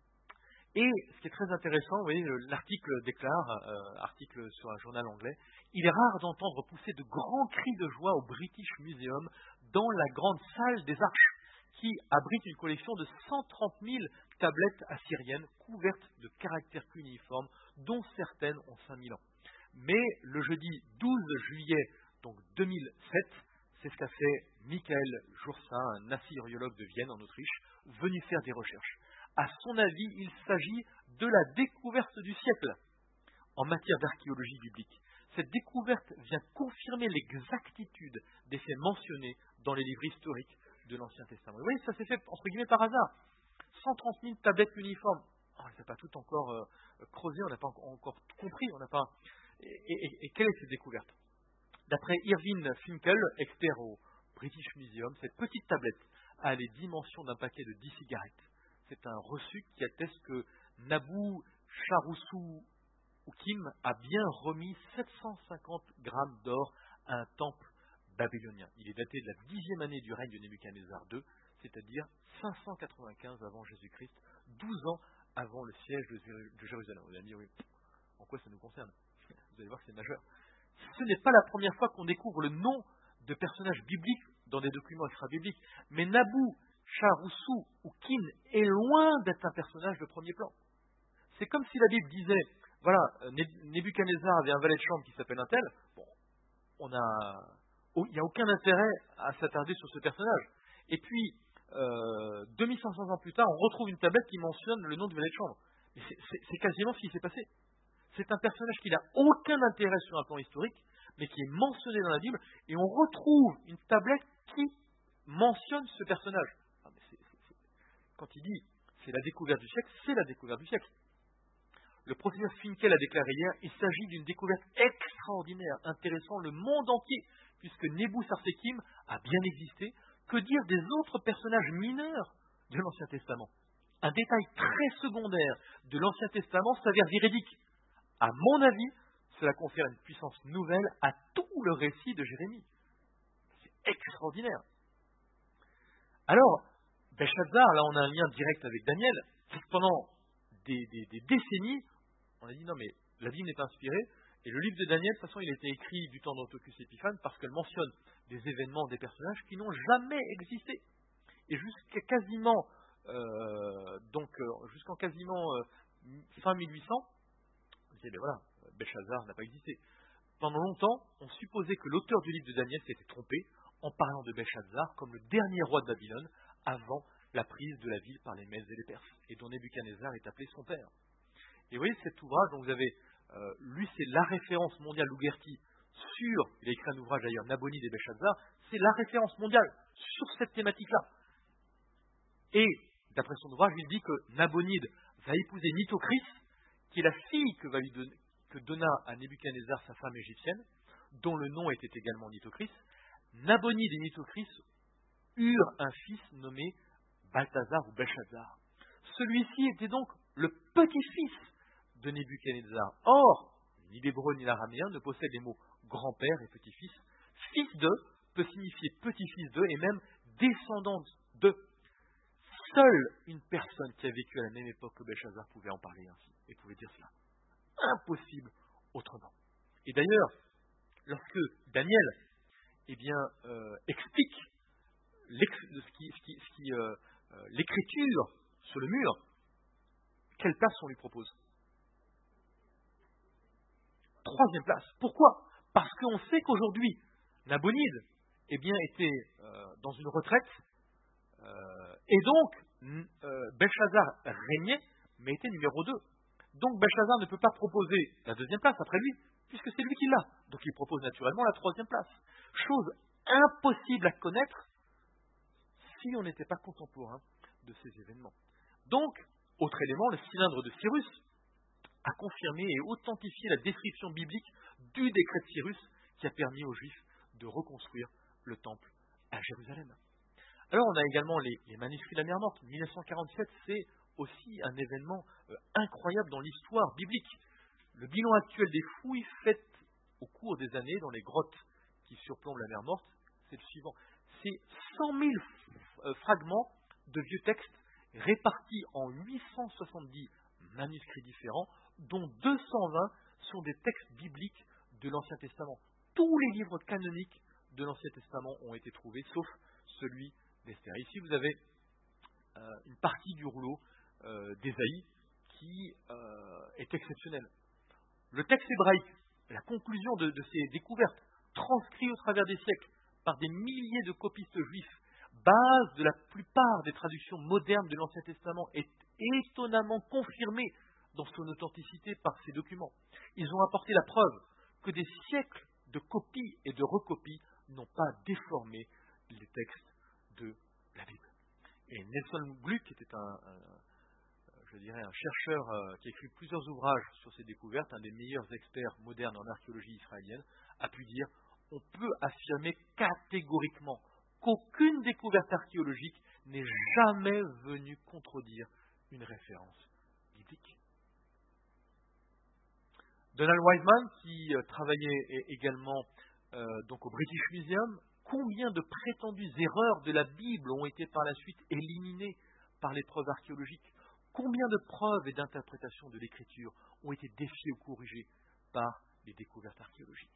Et ce qui est très intéressant, vous voyez, l'article déclare, euh, article sur un journal anglais, il est rare d'entendre pousser de grands cris de joie au British Museum dans la grande salle des arches, qui abrite une collection de cent trente mille tablettes assyriennes couvertes de caractères cunéiformes, dont certaines ont cinq mille ans. Mais le jeudi douze juillet donc deux mille sept, c'est ce qu'a fait Michael Joursa, un assyriologue de Vienne en Autriche, venu faire des recherches. À son avis, il s'agit de la découverte du siècle en matière d'archéologie biblique. Cette découverte vient confirmer l'exactitude des faits mentionnés dans les livres historiques de l'Ancien Testament. Vous voyez, ça s'est fait entre guillemets par hasard. cent trente mille tablettes uniformes. Oh, on n'a pas tout encore euh, creusé, on n'a pas encore tout compris. On n'a pas... Et, et, et quelle est cette découverte? D'après Irving Finkel, expert au British Museum, cette petite tablette a les dimensions d'un paquet de dix cigarettes. C'est un reçu qui atteste que Nabou Charoussou Kim a bien remis sept cent cinquante grammes d'or à un temple babylonien. Il est daté de la dixième année du règne de Nebuchadnezzar deux, c'est-à-dire cinq cent quatre-vingt-quinze avant Jésus-Christ, douze ans avant le siège de Jérusalem. Vous allez me dire, oui, en quoi ça nous concerne? Vous allez voir que c'est majeur. Ce n'est pas la première fois qu'on découvre le nom de personnages bibliques dans des documents extra-bibliques, mais Nabou Charoussou ou Kin est loin d'être un personnage de premier plan. C'est comme si la Bible disait, voilà, Nebuchadnezzar avait un valet de chambre qui s'appelle un tel, bon, on a, il n'y a aucun intérêt à s'attarder sur ce personnage. Et puis, euh, deux mille cinq cents ans plus tard, on retrouve une tablette qui mentionne le nom du valet de chambre. Et c'est, c'est, c'est quasiment ce qui s'est passé. C'est un personnage qui n'a aucun intérêt sur un plan historique, mais qui est mentionné dans la Bible, et on retrouve une tablette qui mentionne ce personnage. Ah, mais c'est, c'est, c'est... Quand il dit c'est la découverte du siècle, c'est la découverte du siècle. Le professeur Finkel a déclaré hier, il s'agit d'une découverte extraordinaire, intéressant le monde entier, puisque Nebou Sarsekim a bien existé. Que dire des autres personnages mineurs de l'Ancien Testament? Un détail très secondaire de l'Ancien Testament s'avère véridique. À mon avis, cela confère une puissance nouvelle à tout le récit de Jérémie. C'est extraordinaire. Alors, Belshazzar, là on a un lien direct avec Daniel, c'est que pendant des, des, des décennies, on a dit non mais la Bible n'est pas inspirée, et le livre de Daniel, de toute façon il a été écrit du temps d'Antiochus Épiphane parce qu'elle mentionne des événements, des personnages qui n'ont jamais existé. Et jusqu'à quasiment, euh, donc euh, jusqu'en quasiment euh, fin mille huit cents, on disait ben voilà, Belshazzar n'a pas existé. Pendant longtemps, on supposait que l'auteur du livre de Daniel s'était trompé en parlant de Belshazzar comme le dernier roi de Babylone avant la prise de la ville par les Mèdes et les Perses, et dont Nebuchadnezzar est appelé son père. Et vous voyez cet ouvrage dont vous avez euh, lu, c'est la référence mondiale Lougerty sur, il a écrit un ouvrage d'ailleurs, Nabonide et Belshazzar, c'est la référence mondiale sur cette thématique-là. Et, d'après son ouvrage, il dit que Nabonide va épouser Nitocris, qui est la fille que, va lui donner, que donna à Nebuchadnezzar sa femme égyptienne, dont le nom était également Nitocris. Nabonide et Nitocris eurent un fils nommé Balthazar ou Belshazzar. Celui-ci était donc le petit-fils de Nebuchadnezzar. Or, ni l'hébreu ni l'araméen ne possèdent les mots grand-père et petit-fils. Fils de peut signifier petit-fils de et même descendant de. Seule une personne qui a vécu à la même époque que Belshazzar pouvait en parler ainsi et pouvait dire cela. Impossible autrement. Et d'ailleurs, lorsque Daniel eh bien, euh, explique ce qui, ce qui, ce qui, euh, euh, l'écriture sur le mur, quelle place on lui propose? Troisième place. Pourquoi? Parce qu'on sait qu'aujourd'hui, Nabonide eh bien, était euh, dans une retraite, euh, et donc euh, Belshazzar régnait, mais était numéro deux. Donc Belshazzar ne peut pas proposer la deuxième place après lui, puisque c'est lui qui l'a. Donc il propose naturellement la troisième place. Chose impossible à connaître si on n'était pas contemporain de ces événements. Donc, autre élément, le cylindre de Cyrus a confirmé et authentifié la description biblique du décret de Cyrus qui a permis aux Juifs de reconstruire le temple à Jérusalem. Alors, on a également les, les manuscrits de la mer Morte. mille neuf cent quarante-sept, c'est aussi un événement euh, incroyable dans l'histoire biblique. Le bilan actuel des fouilles faites au cours des années dans les grottes qui surplombent la mer Morte, c'est le suivant. C'est cent mille euh, fragments de vieux textes répartis en huit cent soixante-dix manuscrits différents, dont deux cent vingt sont des textes bibliques de l'Ancien Testament. Tous les livres canoniques de l'Ancien Testament ont été trouvés, sauf celui d'Esther. Ici, vous avez euh, une partie du rouleau euh, d'Ésaïe qui euh, est exceptionnelle. Le texte hébraïque, la conclusion de, de ces découvertes, transcrit au travers des siècles par des milliers de copistes juifs, base de la plupart des traductions modernes de l'Ancien Testament, est étonnamment confirmée dans son authenticité par ces documents. Ils ont apporté la preuve que des siècles de copies et de recopies n'ont pas déformé les textes de la Bible. Et Nelson Gluck, qui était un, un, je dirais un chercheur euh, qui a écrit plusieurs ouvrages sur ces découvertes, un des meilleurs experts modernes en archéologie israélienne, a pu dire on peut affirmer catégoriquement qu'aucune découverte archéologique n'est jamais venue contredire une référence biblique. Donald Wiseman, qui euh, travaillait également euh, donc au British Museum, combien de prétendues erreurs de la Bible ont été par la suite éliminées par les preuves archéologiques? Combien de preuves et d'interprétations de l'Écriture ont été défiées ou corrigées par les découvertes archéologiques?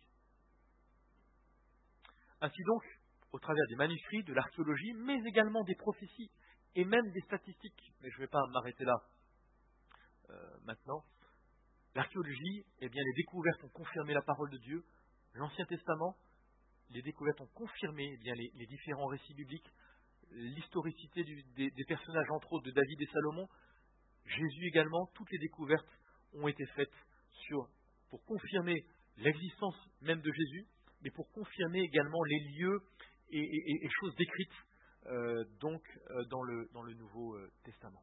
Ainsi donc, au travers des manuscrits, de l'archéologie, mais également des prophéties et même des statistiques, mais je ne vais pas m'arrêter là euh, maintenant, l'archéologie, eh bien, les découvertes ont confirmé la parole de Dieu, l'Ancien Testament, les découvertes ont confirmé eh bien, les, les différents récits bibliques, l'historicité du, des, des personnages, entre autres, de David et Salomon, Jésus également, toutes les découvertes ont été faites sur, pour confirmer l'existence même de Jésus, mais pour confirmer également les lieux et, et, et choses décrites euh, donc euh, dans, le, dans le Nouveau euh, Testament.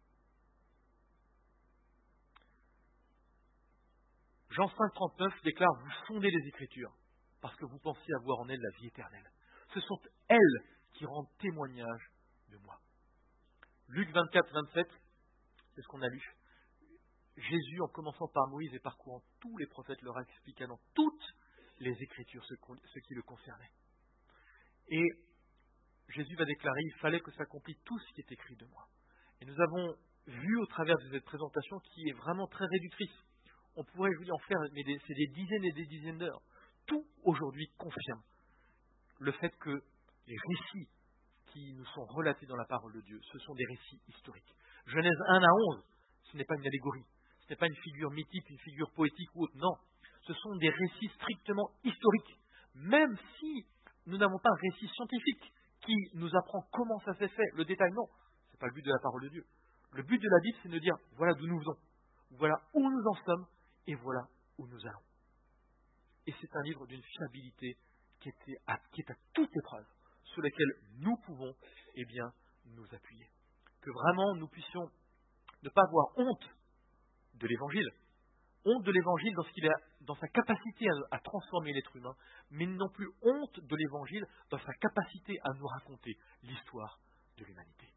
Jean cinq, trente-neuf déclare « Vous sondez les Écritures, parce que vous pensez avoir en elles la vie éternelle. Ce sont elles qui rendent témoignage de moi. » Luc vingt-quatre, vingt-sept, c'est ce qu'on a lu. Jésus, en commençant par Moïse et parcourant tous les prophètes, leur expliqua dans toutes les Écritures ce, ce qui le concernait. Et Jésus va déclarer « Il fallait que s'accomplisse tout ce qui est écrit de moi. » Et nous avons vu au travers de cette présentation qui est vraiment très réductrice. On pourrait en faire, mais des, c'est des dizaines et des dizaines d'heures. Tout aujourd'hui confirme le fait que les récits qui nous sont relatés dans la parole de Dieu, ce sont des récits historiques. Genèse un à onze, ce n'est pas une allégorie, ce n'est pas une figure mythique, une figure poétique ou autre, non. Ce sont des récits strictement historiques. Même si nous n'avons pas un récit scientifique qui nous apprend comment ça s'est fait, le détail, non. Ce n'est pas le but de la parole de Dieu. Le but de la Bible, c'est de dire, voilà d'où nous venons, voilà où nous en sommes, et voilà où nous allons. Et c'est un livre d'une fiabilité qui, était à, qui est à toute épreuve, sur laquelle nous pouvons eh bien, nous appuyer. Que vraiment nous puissions ne pas avoir honte de l'Évangile, honte de l'Évangile dans, ce qu'il a, dans sa capacité à, à transformer l'être humain, mais non plus honte de l'Évangile dans sa capacité à nous raconter l'histoire de l'humanité.